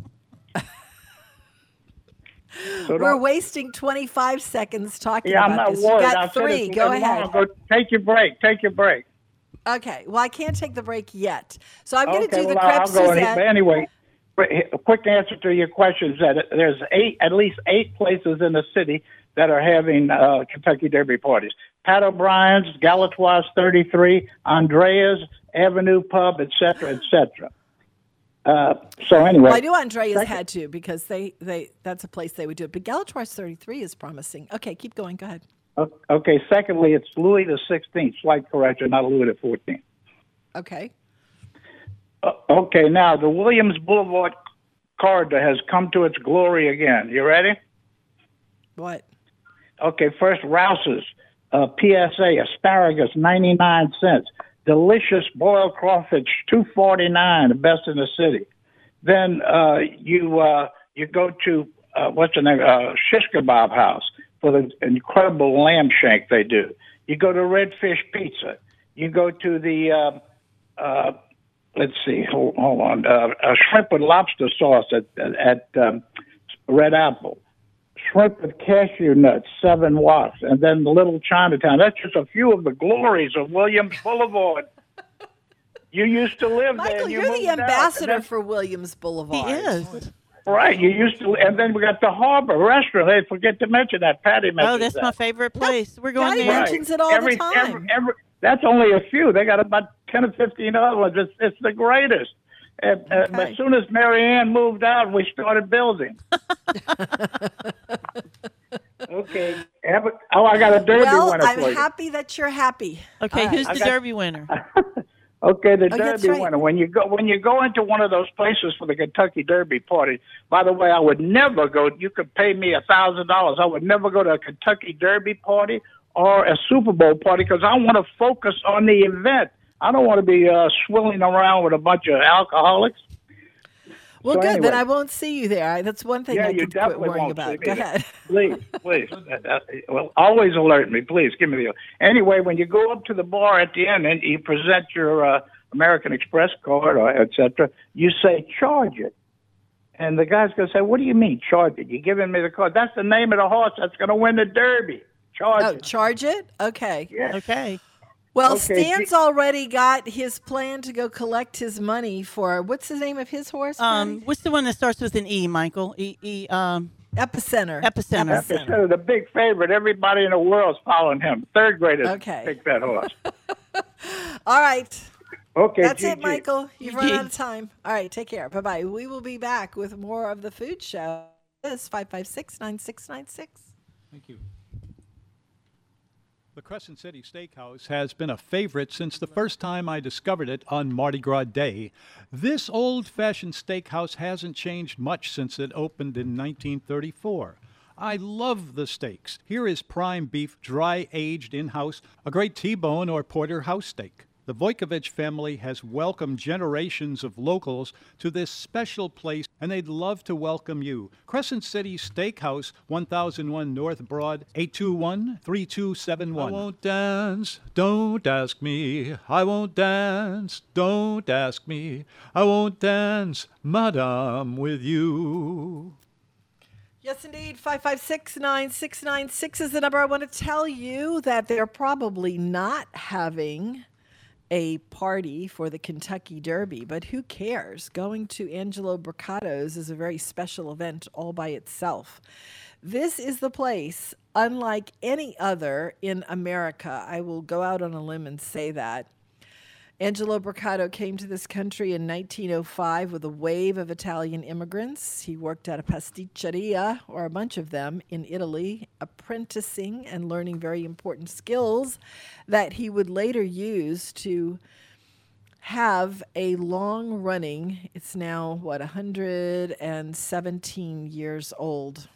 So We're don't- wasting twenty-five seconds talking yeah, I'm about not this. worried. You I got said three. it's Go long. ahead. Go, take your break. Take your break. Okay. Well, I can't take the break yet. So I'm going to okay, do the well, crepe I'll go. Suzette. But anyway, a quick answer to your question is that there's eight, at least eight places in the city that are having uh, Kentucky Derby parties. Pat O'Brien's, Galatoire's thirty-three, Andrea's, Avenue Pub, et cetera, et cetera. Uh, so anyway. Well, I knew Andrea's Second- had to because they, they that's a place they would do it. But Galatoire's thirty-three is promising. Okay, keep going. Go ahead. O- Okay, secondly, it's Louis the sixteenth, slight correction, not Louis the fourteenth. Okay. Uh, okay, now the Williams Boulevard corridor has come to its glory again. You ready? What? Okay, first Rouse's, uh, P S A, asparagus, ninety-nine cents. Delicious boiled crawfish, two forty-nine, the best in the city. Then uh, you uh, you go to, uh, what's the name, uh, Shish Kebab House for the incredible lamb shank they do. You go to Redfish Pizza. You go to the, uh, uh, let's see, hold, hold on, uh, a shrimp with lobster sauce at, at um, Red Apple. Shrimp with cashew nuts, Seven Watts, and then the Little Chinatown. That's just a few of the glories of Williams Boulevard. You used to live there. Michael, and you you're the moved out, and ambassador then- for Williams Boulevard. He is. Right, you used to, and then we got the Harbor Restaurant. Hey, forget to mention that. Patty mentioned Oh, that's that. my favorite place. We're going Patty there. mentions it all every, the time. Every, every, that's only a few. They got about ten or fifteen other ones. It's, it's the greatest. And, uh, Okay. as soon as Mary Ann moved out, we started building. Okay. Have a, oh, I got a Derby Well, winner I'm for you. happy that you're happy. Okay, All right. who's I the got- Derby winner? Okay, the Oh, that's Derby right. winner. When you go when you go into one of those places for the Kentucky Derby party, by the way, I would never go. You could pay me a thousand dollars. I would never go to a Kentucky Derby party or a Super Bowl party because I want to focus on the event. I don't want to be uh, swilling around with a bunch of alcoholics. Well, So good. anyway. Then I won't see you there. I, that's one thing Yeah, I you could quit definitely worrying won't about. see me Go there. ahead. Please, please. Uh, uh, well, always alert me. Please give me the. Anyway, when you go up to the bar at the end and you present your uh, American Express card or et cetera, you say charge it, and the guy's gonna say, "What do you mean charge it? You're giving me the card. That's the name of the horse that's gonna win the Derby. Charge Oh, it." charge it? Okay. Yeah. Okay. Well, Okay, Stan's already got his plan to go collect his money for what's the name of his horse? Um, Patty? what's the one that starts with an E, Michael? E, e um, Epicenter. Epicenter. Epicenter, the big favorite. Everybody in the world's following him. Third graders Okay. pick that horse. All right. Okay, That's G G. it, Michael. You've run G G. out of time. All right. Take care. Bye bye. We will be back with more of the food show. This five five six nine six nine six. Thank you. The Crescent City Steakhouse has been a favorite since the first time I discovered it on Mardi Gras Day. This old-fashioned steakhouse hasn't changed much since it opened in nineteen thirty-four. I love the steaks. Here is prime beef, dry-aged in-house, a great T-bone or porterhouse steak. The Vojkovic family has welcomed generations of locals to this special place, and they'd love to welcome you. Crescent City Steakhouse, one thousand one North Broad, eight two one, three two seven one. I won't dance, don't ask me. I won't dance, don't ask me. I won't dance, madame, with you. Yes, indeed. five five six nine six nine six is the number. I want to tell you that they're probably not having a party for the Kentucky Derby, but who cares? Going to Angelo Bricato's is a very special event all by itself. This is the place, unlike any other in America. I will go out on a limb and say that. Angelo Bricato came to this country in nineteen oh five with a wave of Italian immigrants. He worked at a pasticceria, or a bunch of them, in Italy, apprenticing and learning very important skills that he would later use to have a long-running, it's now, what, one hundred seventeen years old,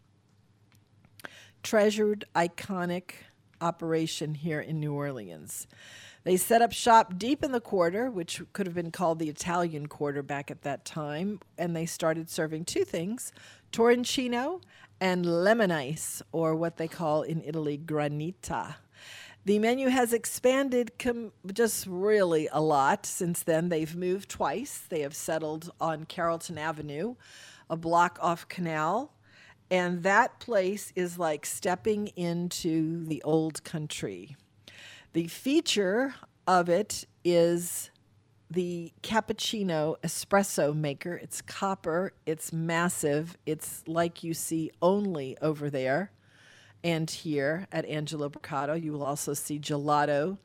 treasured, iconic operation here in New Orleans. They set up shop deep in the quarter, which could have been called the Italian Quarter back at that time, and they started serving two things, Torrencino and lemon ice, or what they call in Italy, granita. The menu has expanded com- just really a lot since then. They've moved twice. They have settled on Carrollton Avenue, a block off Canal, and that place is like stepping into the old country. The feature of it is the cappuccino espresso maker. It's copper, it's massive, it's like you see only over there and here at Angelo Bricato. You will also see gelato,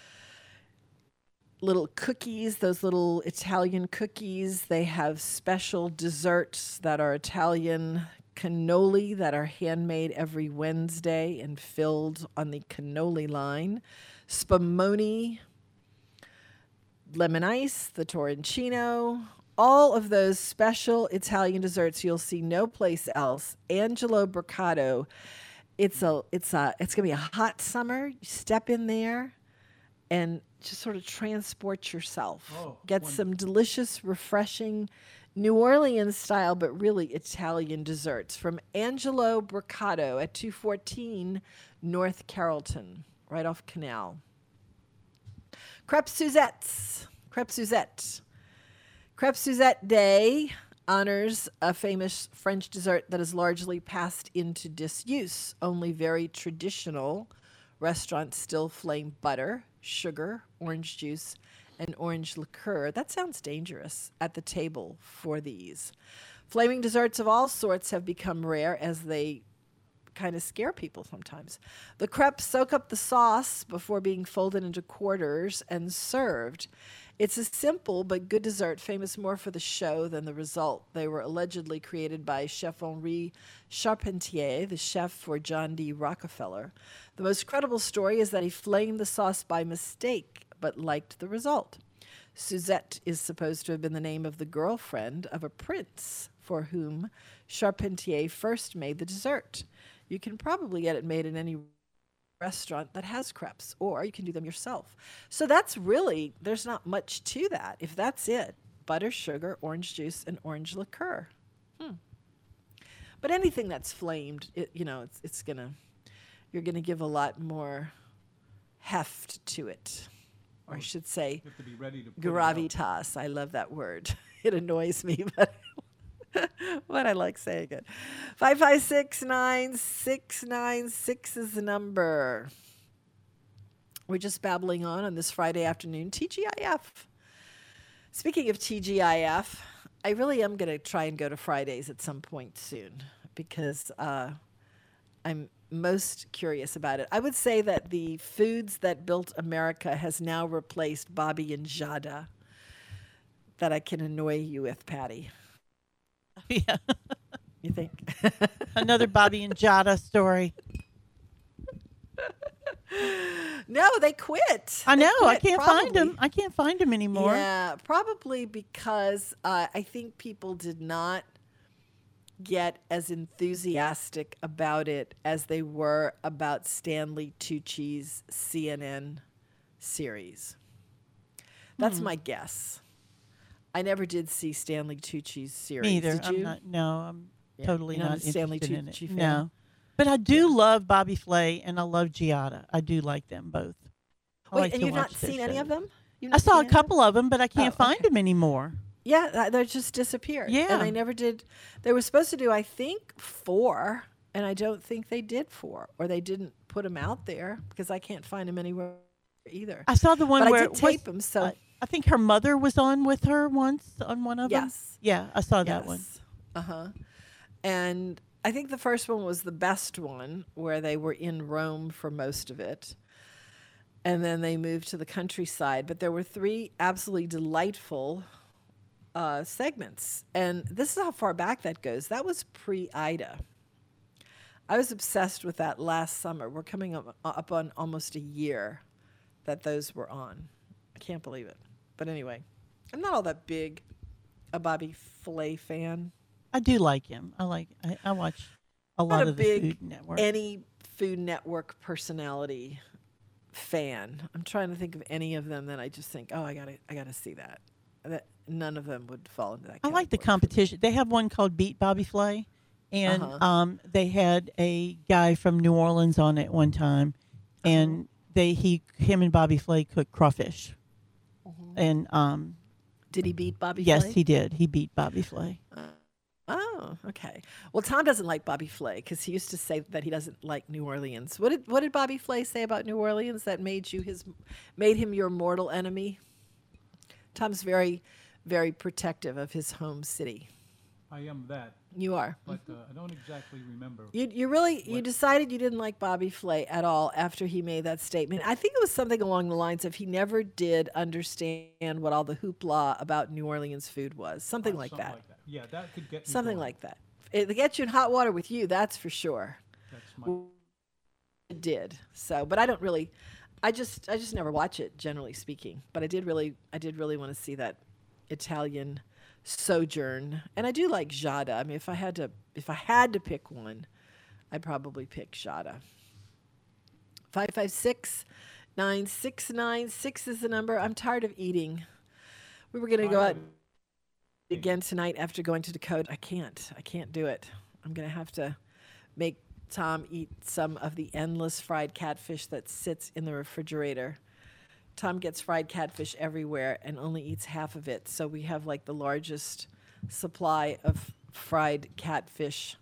little cookies, those little Italian cookies. They have special desserts that are Italian, cannoli that are handmade every Wednesday and filled on the cannoli line. Spumoni, lemon ice, the Torrencino, all of those special Italian desserts you'll see no place else. Angelo Bricato. It's a it's a it's gonna be a hot summer. You step in there and just sort of transport yourself. Oh, Get wonderful. some delicious, refreshing New Orleans style, but really Italian desserts from Angelo Bricato at two fourteen North Carrollton, right off Canal. Crêpe Suzette's. Crêpe Suzette. Crêpe Suzette Day honors a famous French dessert that is largely passed into disuse. Only very traditional restaurants still flame butter, sugar, orange juice, and orange liqueur. That sounds dangerous at the table for these. Flaming desserts of all sorts have become rare as they kind of scare people sometimes. The crepes soak up the sauce before being folded into quarters and served. It's a simple but good dessert, famous more for the show than the result. They were allegedly created by Chef Henri Charpentier, the chef for John D. Rockefeller. The most credible story is that he flamed the sauce by mistake, but liked the result. Suzette is supposed to have been the name of the girlfriend of a prince for whom Charpentier first made the dessert. You can probably get it made in any restaurant that has crepes, or you can do them yourself. So that's really, there's not much to that. If that's it, butter, sugar, orange juice, and orange liqueur. Hmm. But anything that's flamed, it, you know, it's, it's gonna, you're gonna give a lot more heft to it. Or I should say, You have to be ready to put it gravitas. I love that word. It annoys me, but but I like saying it. Five five six nine six nine six is the number. We're just babbling on on this Friday afternoon. T G I F. Speaking of T G I F, I really am going to try and go to Fridays at some point soon because uh, I'm most curious about it. I would say that the Foods That Built America has now replaced Bobby and Jada. That I can annoy you with, Patty. Yeah. You think? Another Bobby and Jada story. No, they quit. I know. They I quit, can't probably. find them. I can't find them anymore. Yeah, probably because uh, I think people did not get as enthusiastic about it as they were about Stanley Tucci's C N N series. That's Hmm. my guess. I never did see Stanley Tucci's series. Me either. Did I'm you? not. No, I'm Yeah. totally You're not not a Stanley interested in Tucci it. fan? No, but I do love Bobby Flay and I love Giada. I do like them both. I Wait, like and to you've not watch their seen any shows. of them? You've I not saw seen a any of couple of them, but I can't Oh, find them anymore. Yeah, th- they just disappeared. Yeah. And they never did. They were supposed to do, I think, four, and I don't think they did four, or they didn't put them out there because I can't find them anywhere either. I saw the one but where I it did tape was- them, so I, I think her mother was on with her once on one of them. yes. Yeah, I saw that one. Uh huh. And I think the first one was the best one, where they were in Rome for most of it. And then they moved to the countryside. But there were three absolutely delightful uh, segments. And this is how far back that goes. That was pre-Ida. I was obsessed with that last summer. We're coming up, up on almost a year that those were on. I can't believe it. But anyway, I'm not all that big a Bobby Flay fan. I do like him. I like. I, I watch a lot Not a of the big Food Network. any Food Network personality fan. I'm trying to think of any of them that I just think, oh, I gotta, I gotta see that. That none of them would fall into that. I like the competition. They have one called Beat Bobby Flay, and Uh-huh. um, they had a guy from New Orleans on it one time, and they he him and Bobby Flay cooked crawfish, and um, Did he beat Bobby yes, Flay? he did. He beat Bobby Flay. Oh, okay. Well, Tom doesn't like Bobby Flay because he used to say that he doesn't like New Orleans. What did what did Bobby Flay say about New Orleans that made you his made him your mortal enemy? Tom's very, very protective of his home city. I am that. You are. But uh, I don't exactly remember. You you really you What- decided you didn't like Bobby Flay at all after he made that statement. I think it was something along the lines of he never did understand what all the hoopla about New Orleans food was. Something Uh, like something that. like that. Yeah, that could get me Something going. like that. It gets you in hot water with you, that's for sure. That's my. It did. So, but I don't really. I just I just never watch it, generally speaking. But I did really I did really want to see that Italian sojourn, and I do like Giada. I mean, if I had to if I had to pick one, I'd probably pick Giada. Five five six nine six nine six is the number. I'm tired of eating. We were gonna go out again tonight after going to Dakota. I can't. I can't do it. I'm gonna have to make Tom eat some of the endless fried catfish that sits in the refrigerator. Tom gets fried catfish everywhere and only eats half of it. So we have like the largest supply of fried catfish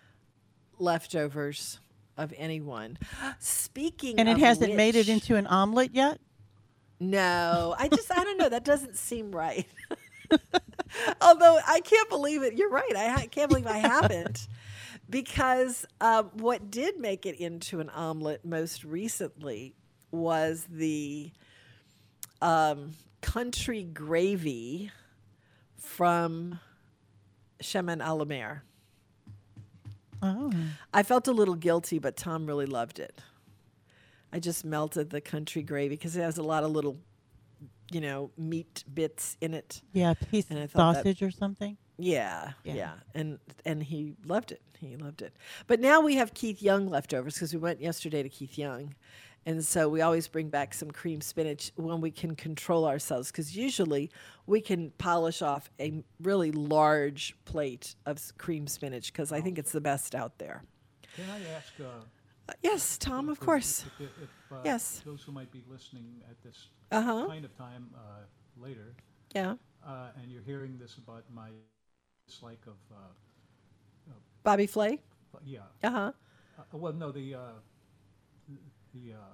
leftovers of anyone. Speaking And it of hasn't made it which- into an omelet yet. No, I just, I don't know. That doesn't seem right. Although I can't believe it. You're right. I ha- can't believe I haven't. because um, what did make it into an omelet most recently was the um, country gravy from Chemin à la Mer. Oh. I felt a little guilty, but Tom really loved it. I just melted the country gravy because it has a lot of little, you know, meat bits in it. Yeah, a piece And I of thought that- sausage or something. Yeah, Yeah. yeah, and and he loved it. He loved it. But now we have Keith Young leftovers because we went yesterday to Keith Young, and so we always bring back some cream spinach when we can control ourselves. Because usually we can polish off a really large plate of s- cream spinach because I think it's the best out there. Can I ask? Uh, Uh, yes, Tom, of if- course. If, if, if, uh, Yes. Those who might be listening at this Uh-huh. kind of time uh, later, Yeah, uh, and you're hearing this about my dislike of, uh, Bobby Flay. f- yeah. Uh-huh. Uh, well, no, the uh, the uh,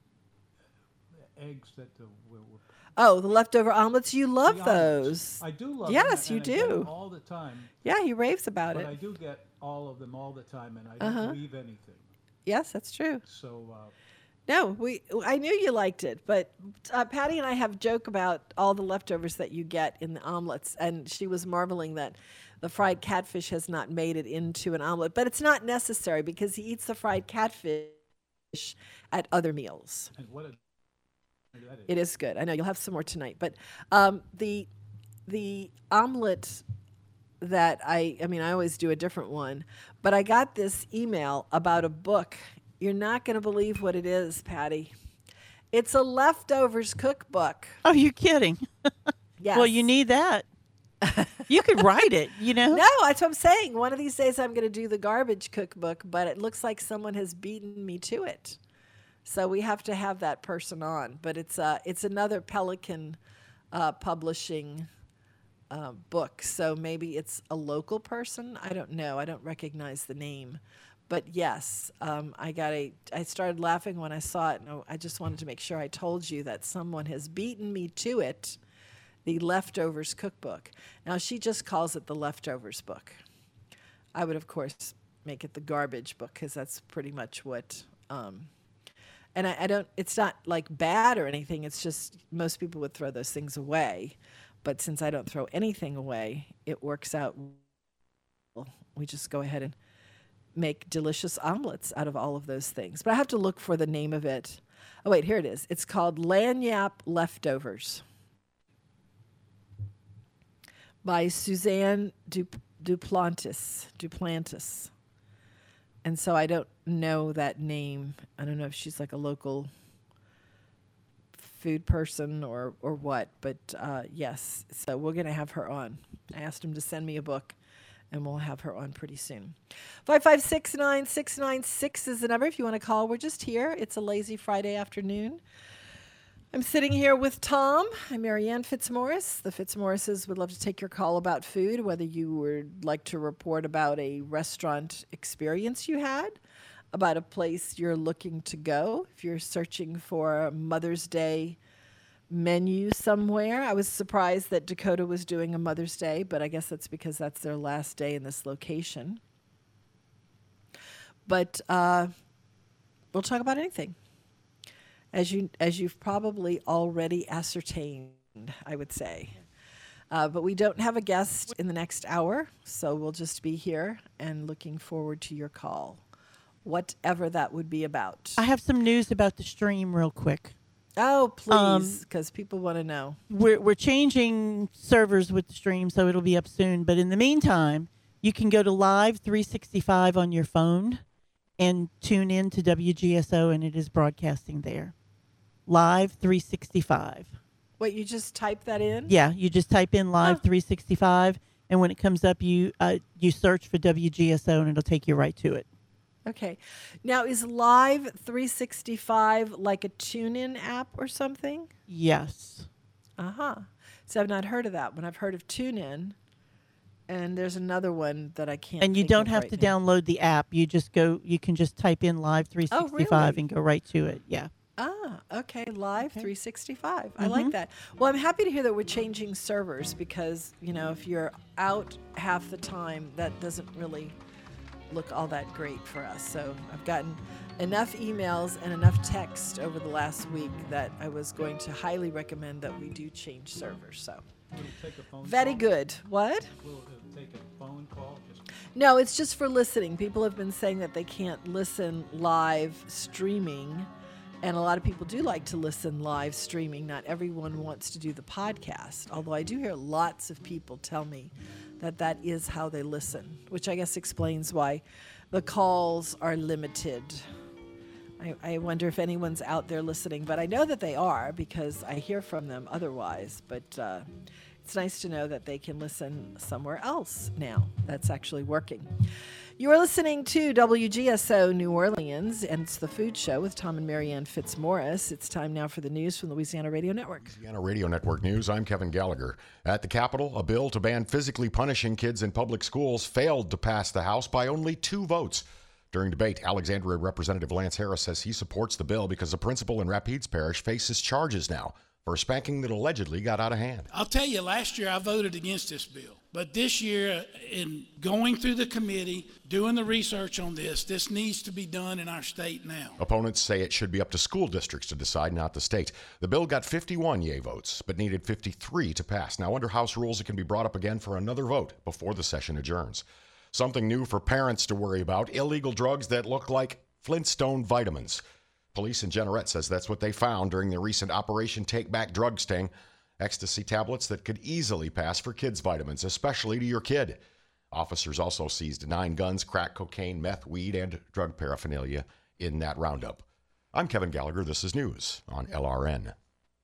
eggs that uh, were, were Oh, the leftover omelets. You love the omelets. those. I do love Yes, them. you and I get them do. all the time. Yeah, he raves about But it. I do get all of them all the time, and I Uh-huh. don't leave anything. Yes, that's true. So. Uh, No, we. I knew you liked it, but uh, Patty and I have joke about all the leftovers that you get in the omelets, and she was marveling that the fried catfish has not made it into an omelet. But it's not necessary because he eats the fried catfish at other meals. and what a that is. It is good. I know you'll have some more tonight, but um, the the omelet that I I mean I always do a different one, but I got this email about a book. You're not going to believe what it is, Patty. It's a leftovers cookbook. Oh, you're kidding. Yes. Well, you need that. You could write it, you know? No, that's what I'm saying. One of these days I'm going to do the garbage cookbook, but it looks like someone has beaten me to it. So we have to have that person on. But it's uh, it's another Pelican uh, publishing uh, book. So maybe it's a local person. I don't know. I don't recognize the name. But yes, um, I got a. I started laughing when I saw it. And I just wanted to make sure I told you that someone has beaten me to it. The Leftovers Cookbook. Now she just calls it the Leftovers book. I would, of course, make it the garbage book because that's pretty much what. Um, and I, I don't. It's not like bad or anything. It's just most people would throw those things away, but since I don't throw anything away, it works out. Well, we just go ahead and make delicious omelets out of all of those things. But I have to look for the name of it. Oh wait, here it is. It's called Lagniappe Leftovers by Suzanne Dup- Duplantis. Duplantis. And so I don't know that name. I don't know if she's like a local food person or, or what, but uh, yes. So we're going to have her on. I asked him to send me a book, and we'll have her on pretty soon. five five six nine six nine six is the number if you want to call. We're just here. It's a lazy Friday afternoon. I'm sitting here with Tom. I'm Marianne Fitzmaurice. The Fitzmaurices would love to take your call about food, whether you would like to report about a restaurant experience you had, about a place you're looking to go, if you're searching for a Mother's Day menu somewhere. I was surprised that Dakota was doing a Mother's Day, but I guess that's because that's their last day in this location. But uh, we'll talk about anything. As you as you've probably already ascertained, I would say. Uh, but we don't have a guest in the next hour, so we'll just be here and looking forward to your call, whatever that would be about. I have some news about the stream real quick. Oh, Um, please, because people want to know. We're we're changing servers with the stream, so it'll be up soon. But in the meantime, you can go to Live three sixty-five on your phone and tune in to W G S O, and it is broadcasting there. Live three sixty-five. Wait, you just type that in? Yeah, you just type in Live three sixty-five, and when it comes up, you uh, you search for W G S O, and it'll take you right to it. Okay. Now, is Live three sixty-five like a tune-in app or something? Yes. Uh-huh. So I've not heard of that one. I've heard of TuneIn, and there's another one that I can't And you think don't of have right to now. download the app. You just go. You can just type in Live three sixty-five Oh, really? and go right to it. Yeah. Ah, okay, Live three sixty-five. I Mhm. like that. Well, I'm happy to hear that we're changing servers because, you know, if you're out half the time, that doesn't really look all that great for us. So I've gotten enough emails and enough text over the last week that I was going to highly recommend that we do change servers. So Will it take a phone very call? good. What? Will it take a phone call? Just No, it's just for listening. People have been saying that they can't listen live streaming, and a lot of people do like to listen live streaming. Not everyone wants to do the podcast, although I do hear lots of people tell me that that is how they listen, which I guess explains why the calls are limited. I, I wonder if anyone's out there listening, but I know that they are because I hear from them otherwise. But uh, it's nice to know that they can listen somewhere else now. That's actually working. You are listening to W G S O New Orleans, and it's the Food Show with Tom and Marianne Fitzmaurice. It's time now for the news from Louisiana Radio Network. Louisiana Radio Network News. I'm Kevin Gallagher. At the Capitol, a bill to ban physically punishing kids in public schools failed to pass the House by only two votes. During debate, Alexandria Representative Lance Harris says he supports the bill because a principal in Rapides Parish faces charges now for a spanking that allegedly got out of hand. I'll tell you, last year I voted against this bill. But this year, in going through the committee, doing the research on this, this needs to be done in our state now. Opponents say it should be up to school districts to decide, not the state. The bill got fifty-one yay votes, but needed fifty-three to pass. Now, under House rules, it can be brought up again for another vote before the session adjourns. Something new for parents to worry about: illegal drugs that look like Flintstone vitamins. Police in Jeanerette says that's what they found during the recent Operation Take Back drug sting. Ecstasy tablets that could easily pass for kids' vitamins, especially to your kid. Officers also seized nine guns, crack cocaine, meth, weed, and drug paraphernalia in that roundup. I'm Kevin Gallagher. This is news on L R N.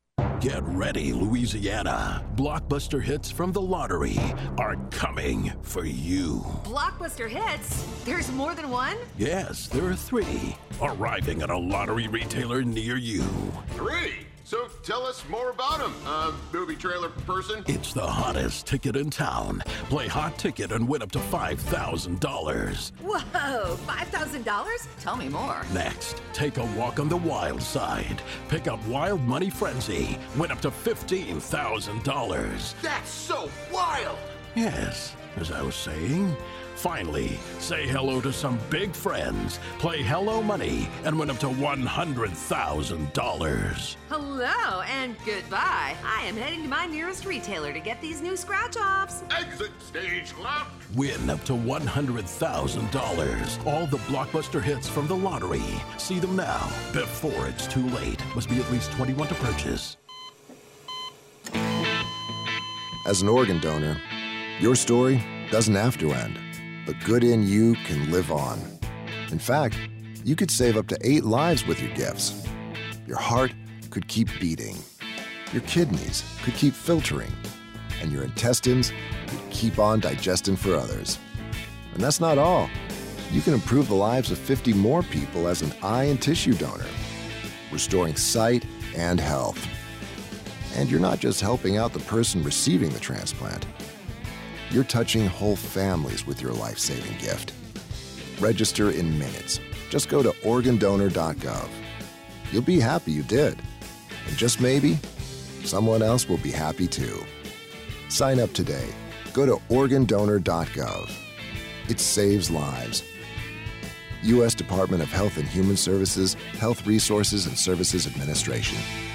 Get ready, Louisiana. Blockbuster hits from the lottery are coming for you. Blockbuster hits? There's more than one? Yes, there are three arriving at a lottery retailer near you. Three? So tell us more about them, uh, movie trailer person. It's the hottest ticket in town. Play Hot Ticket and win up to five thousand dollars. Whoa, five thousand dollars? Tell me more. Next, take a walk on the wild side. Pick up Wild Money Frenzy. Win up to fifteen thousand dollars. That's so wild! Yes, as I was saying, finally, say hello to some big friends. Play Hello Money and win up to one hundred thousand dollars. Hello and goodbye. I am heading to my nearest retailer to get these new scratch-offs. Exit stage left. Win up to one hundred thousand dollars. All the blockbuster hits from the lottery. See them now before it's too late. Must be at least twenty-one to purchase. As an organ donor, your story doesn't have to end. The good in you can live on. In fact, you could save up to eight lives with your gifts. Your heart could keep beating. Your kidneys could keep filtering. And your intestines could keep on digesting for others. And that's not all. You can improve the lives of fifty more people as an eye and tissue donor, restoring sight and health. And you're not just helping out the person receiving the transplant. You're touching whole families with your life-saving gift. Register in minutes. Just go to organ donor dot gov. You'll be happy you did. And just maybe, someone else will be happy too. Sign up today. Go to organ donor dot gov. It saves lives. U S Department of Health and Human Services, Health Resources and Services Administration.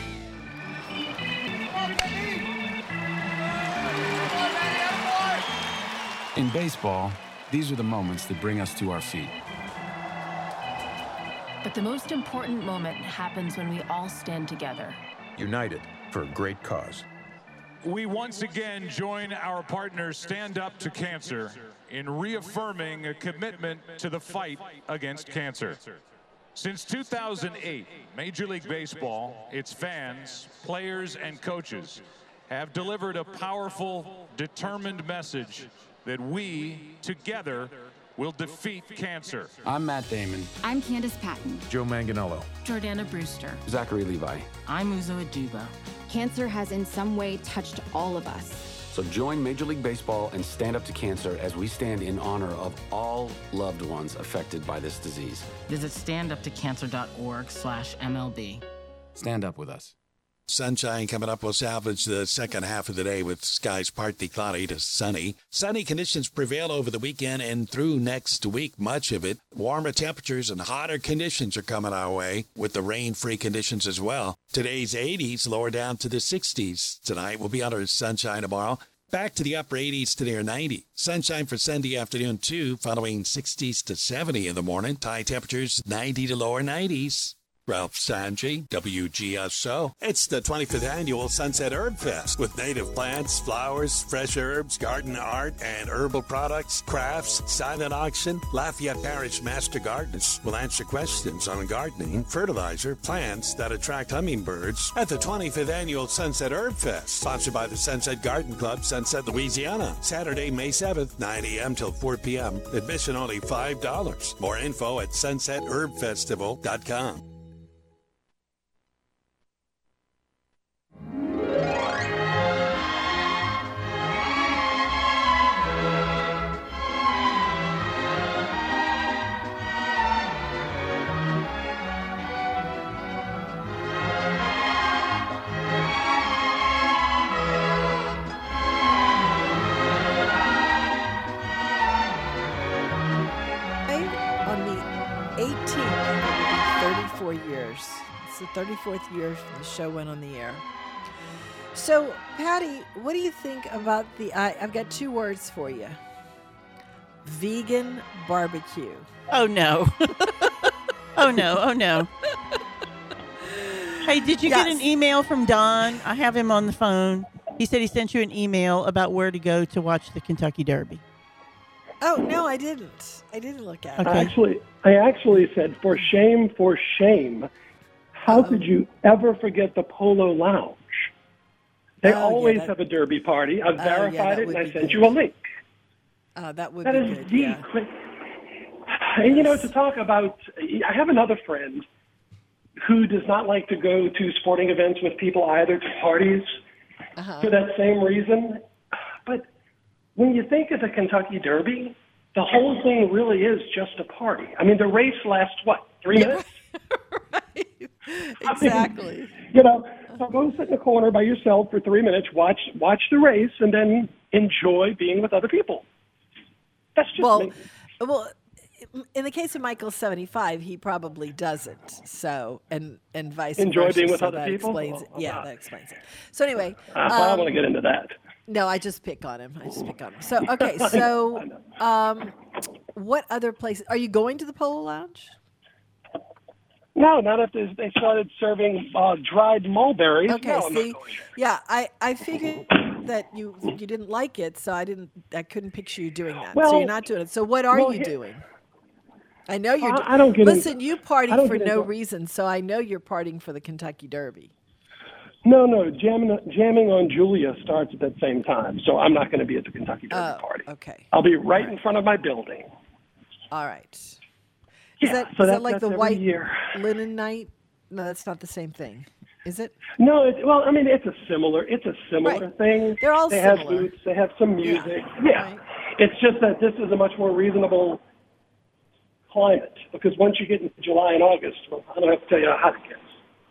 In baseball, these are the moments that bring us to our feet. But the most important moment happens when we all stand together. United for a great cause. We once again join our partners Stand Up to Cancer in reaffirming a commitment to the fight against cancer. Since two thousand eight, Major League Baseball, its fans, players, and coaches have delivered a powerful, determined message that we, together, will defeat cancer. I'm Matt Damon. I'm Candace Patton. Joe Manganiello. Jordana Brewster. Zachary Levi. I'm Uzo Aduba. Cancer has in some way touched all of us. So join Major League Baseball and Stand Up to Cancer as we stand in honor of all loved ones affected by this disease. Visit stand up to cancer dot org slash M L B. Stand up with us. Sunshine coming up. We'll salvage the second half of the day with skies partly cloudy to sunny. Sunny conditions prevail over the weekend and through next week, much of it. Warmer temperatures and hotter conditions are coming our way with the rain-free conditions as well. Today's eighties lower down to the sixties. Tonight we'll be under sunshine tomorrow. Back to the upper eighties to near ninety. Sunshine for Sunday afternoon, too, following sixties to seventy in the morning. High temperatures ninety to lower nineties. Ralph Sanji, W G S O. It's the twenty-fifth annual Sunset Herb Fest with native plants, flowers, fresh herbs, garden art, and herbal products, crafts, silent auction. Lafayette Parish Master Gardeners will answer questions on gardening, fertilizer, plants that attract hummingbirds at the twenty-fifth annual Sunset Herb Fest, sponsored by the Sunset Garden Club, Sunset, Louisiana. Saturday, May seventh, nine a.m. till four p.m. Admission only five dollars. More info at sunset herb festival dot com. Years. It's the thirty-fourth year the show went on the air. So, Patty, what do you think about the, I, I've got two words for you. Vegan barbecue. Oh, no. oh, no. Oh, no. Hey, did you Yes. get an email from Don? I have him on the phone. He said he sent you an email about where to go to watch the Kentucky Derby. Oh, no, I didn't. I didn't look at it. Okay. Actually, I actually said, for shame, for shame. How Uh-oh. could you ever forget the Polo Lounge? They Oh, yeah, always that- have a derby party. I've Oh, yeah, verified that it, would and I be sent good. you a link. Uh, that would That be is good, the yeah. quick. And, you know, to talk about, I have another friend who does not like to go to sporting events with people either, to parties, Uh-huh. for that same reason. But when you think of the Kentucky Derby, the whole thing really is just a party. I mean, the race lasts, what, three minutes? Exactly. I mean, you know, so go sit in the corner by yourself for three minutes, watch watch the race, and then enjoy being with other people. That's just Well, me. well, in the case of Michael seventy-five, he probably doesn't. So, and and vice Enjoy versa. being with so other that people? Explains, Oh, yeah, wow. that explains it. So anyway, I don't um, want to get into that. no, I just pick on him. I just pick on him. So okay, so um, what other places are you going to the Polo Lounge? No, not if they they started serving uh, dried mulberries. Okay, no, I'm not see, going there. yeah, I, I figured that you you didn't like it, so I didn't I couldn't picture you doing that. so Well- you're not doing it. So what are well, you here- doing? I know you're. I- do- I don't get in- Listen, you party I don't for get no into- reason, so I know you're partying for the Kentucky Derby. No, no, jamming, jamming on Julia starts at that same time, so I'm not going to be at the Kentucky Derby Oh, party. okay. I'll be right in front of my building. All right. Is Yeah, that, so is that- that like that's the every white year. linen night? No, that's not the same thing, is it? No, it, well, I mean, it's a similar, it's a similar Right. thing. They're all they similar. have booths, they have some music. Yeah, it's just that this is a much more reasonable climate because once you get into July and August, well, I don't have to tell you how hot it gets.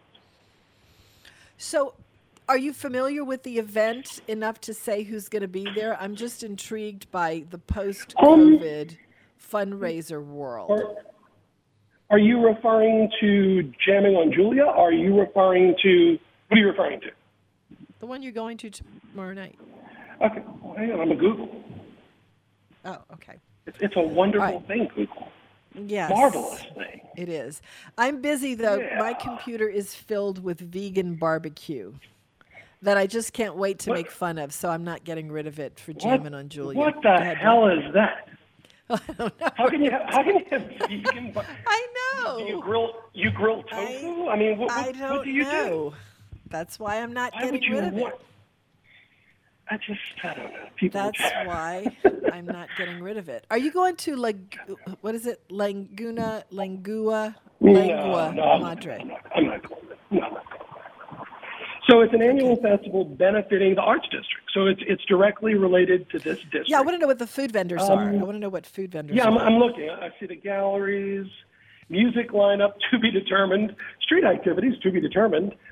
So, are you familiar with the event enough to say who's going to be there? I'm just intrigued by the post-COVID fundraiser world. Are, are you referring to jamming on Julia? Or are you referring to, what are you referring to? The one you're going to tomorrow night. Okay, well, hang on, I'm a Google. Oh, okay. It's, it's a wonderful All right. thing, Google. Yes. Marvelous thing. It is. I'm busy, though. Yeah. My computer is filled with vegan barbecue that I just can't wait to What? make fun of, so I'm not getting rid of it for jamming on Julia. What the Go ahead, hell Mike. is that? I don't know. How can you have, how can you have vegan bar- I know. Do you grill you grill tofu? I, mean, what, I what, don't what do you know. do? That's why I'm not Why would getting you rid of want? it. I just I don't know. People That's why I'm not getting rid of it. Are you going to Lag- what is it? Laguna, Langua, Langua no, I'm, Madre. I'm not, I'm not going. No, I'm not going. So it's an annual festival benefiting the Arts District. So it's it's directly related to this district. Yeah, I want to know what the food vendors Um, are. I want to know what food vendors Yeah, I'm, are. I'm looking. I see the galleries, music lineup to be determined, street activities to be determined,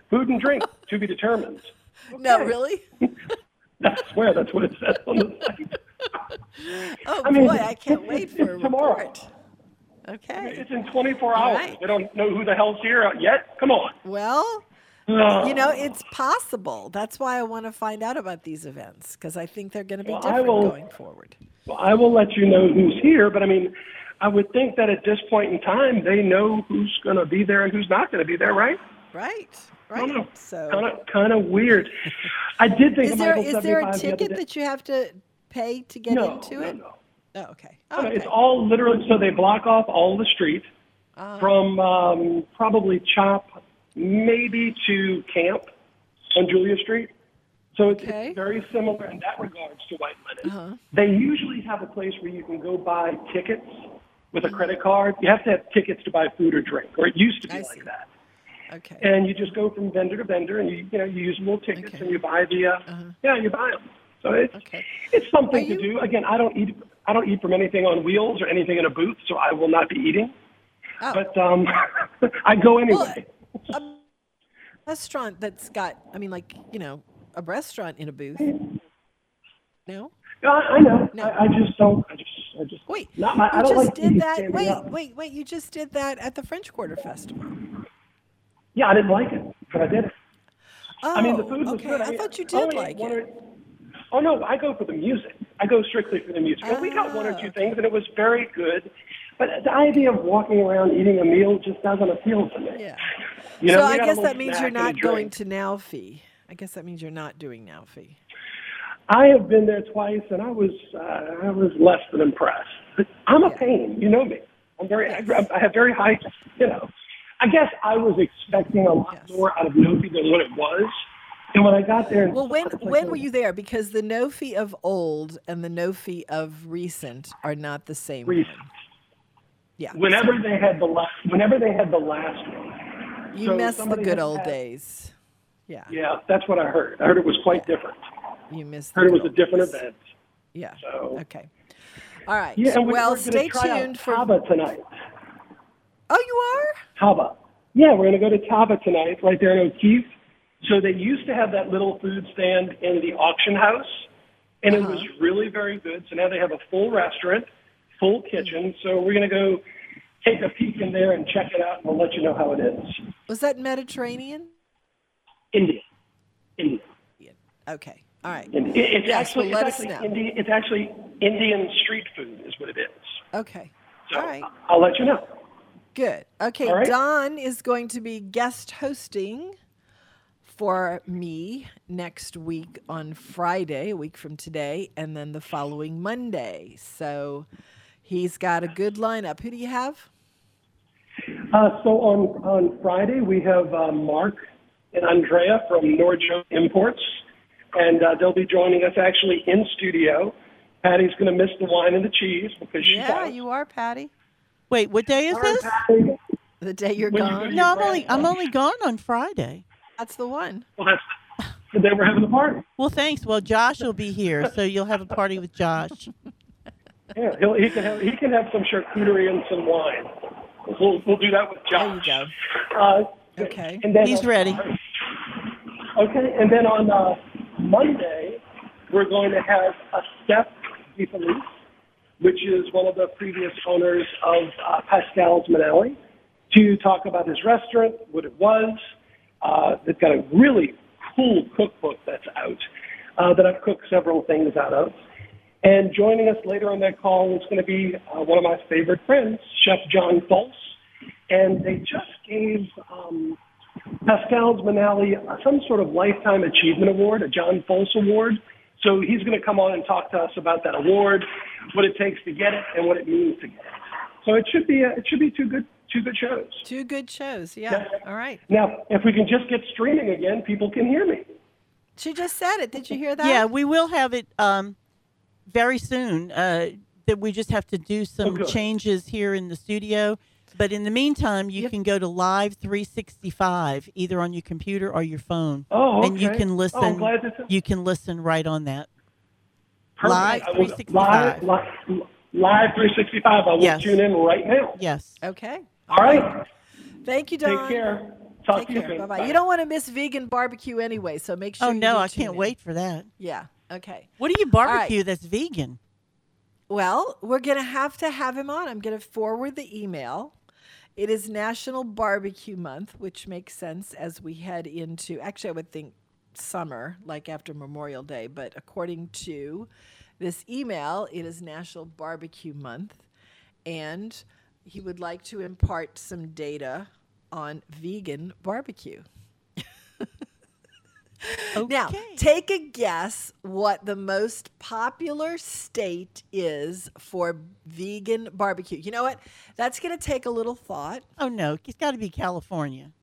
Food and drink to be determined. No, Okay. really? I swear that's what it says on the site. Oh, I mean, boy, I can't it's- wait it's for a tomorrow. report. Okay. It's in twenty-four All hours. right. They don't know who the hell's here yet. Come on. Well, Oh. you know, it's possible. That's why I want to find out about these events, because I think they're going to be Well, I different will- going forward. Well, I will let you know who's here, but I mean, I would think that at this point in time, they know who's going to be there and who's not going to be there, right? Right. I don't Right. know. So, Kind of, kind of weird. I did think is of there Michael is there a seventy-five the other ticket day. that you have to pay to get No, into no, it? no. Oh, okay. No, Oh, no, okay. It's all literally, so they block off all the street Uh, from um, probably Chop maybe to Camp on Julia Street. So it's, Okay. it's very similar in that regards to White Linen. uh-huh. They usually have a place where you can go buy tickets with a credit card. You have to have tickets to buy food or drink, or it used to be I like see. that. Okay. And you just go from vendor to vendor, and you you know you use little tickets and you buy the uh, Uh-huh. yeah you buy them. So it's Okay. it's something Are to you- do. Again, I don't eat I don't eat from anything on wheels or anything in a booth, so I will not be eating. Oh. But um, I go anyway. A restaurant that's got, I mean, like, you know, a restaurant in a booth. No? I, I know. No. I, I just don't. I just I just Wait, not my. I you don't just like did eating that. standing Wait, up. wait, wait. You just did that at the French Quarter Festival. Yeah, I didn't like it, but I did it. Oh, I mean, the food was okay. good. I mean, thought you only did like one it. Or, oh no, I go for the music. I go strictly for the music. And we got one or Ah, two things, and it was very good. But the idea of walking around eating a meal just doesn't appeal to me. Yeah. You know, so we I got a guess little that means snack you're and a not going drink. to Nowfee. I guess that means you're not doing Nowfee. I have been there twice, and I was uh, I was less than impressed. But I'm a pain, you know me. I'm very I, I have very high, you know. I guess I was expecting a lot more out of Nofi than what it was. And when I got there, and Well, when it's like, when were you there? Because the Nofi of old and the Nofi of recent are not the same. Recent. one. Yeah. Whenever they had the last, whenever they had the last one, You so missed the somebody good had old had- days. Yeah. Yeah, that's what I heard. I heard it was quite different. You missed. I heard the it was good a different old days. event. Yeah. So Okay. All right. yeah, and we, well, we're going stay to try tuned out for. Taba tonight. Oh, you are? Taba. Yeah, we're going to go to Taba tonight, right there in O'Keefe. So they used to have that little food stand in the auction house, and Uh-huh. it was really very good. So now they have a full restaurant, full kitchen. So we're going to go take a peek in there and check it out, and we'll let you know how it is. Was that Mediterranean? Indian. Indian. Okay. All right. Indian. It- It's Yes, actually, well, let it's us actually know. Indian. It's actually Indian street food, is what it is. Okay. So All right. I'll let you know. Good. Okay. All right. Don is going to be guest hosting for me next week on Friday, a week from today, and then the following Monday. So he's got a good lineup. Who do you have? Uh, so on on Friday we have uh, Mark and Andrea from Norjo Imports, and uh, they'll be joining us actually in studio. Patty's going to miss the wine and the cheese because she's Yeah, out. you are, Patty. Wait, what day is this? The day you're When you go gone. to No, your I'm only I'm grandma's. only gone on Friday. That's the one. Well, that's the day we're having the party. Well, thanks. Well, Josh will be here, so you'll have a party with Josh. Yeah, he'll, he can have he can have some charcuterie and some wine. We'll we'll do that with Josh. There you go. Uh, Okay. and then He's on- ready. Okay, and then on uh, Monday, we're going to have a Steph DeFelice, which is one of the previous owners of uh, Pascal's Manali, to talk about his restaurant, what it was. Uh, they've got a really cool cookbook that's out uh, that I've cooked several things out of. And joining us later on that call is going to be uh, one of my favorite friends, Chef John Folse. And they just gave um, Pascal's Manali uh, some sort of Lifetime Achievement Award, a John Folse Award. So he's going to come on and talk to us about that award, what it takes to get it, and what it means to get it. So it should be uh, it should be two good two good shows. Two good shows. Yeah. All right. Now, if we can just get streaming again, people can hear me. She just said it. Did you hear that? Yeah, we will have it um, very soon. Uh, that we just have to do some good. changes here in the studio. But in the meantime, you can go to Live three sixty-five either on your computer or your phone, Oh, and you okay. can Oh, I'm listen. glad that's- you can listen right on that. Perfect. Live I will- three sixty-five. Live, live, live three sixty-five. I will Yes. tune in right now. Yes. Okay. All right. Thank you, Don. Take care. Talk Take to you care. soon. Bye bye. Bye. You don't want to miss vegan barbecue anyway, so make sure. Oh, you no, do I tune can't in. wait for that. Yeah. Okay. What do you All right. barbecue that's vegan? Well, we're going to have to have him on. I'm going to forward the email. It is National Barbecue Month, which makes sense as we head into, actually, I would think summer, like after Memorial Day. But according to this email, it is National Barbecue Month. And he would like to impart some data on vegan barbecue. Now, take a guess what the most popular state is for vegan barbecue. You know what? That's going to take a little thought. Oh, no. It's got to be California.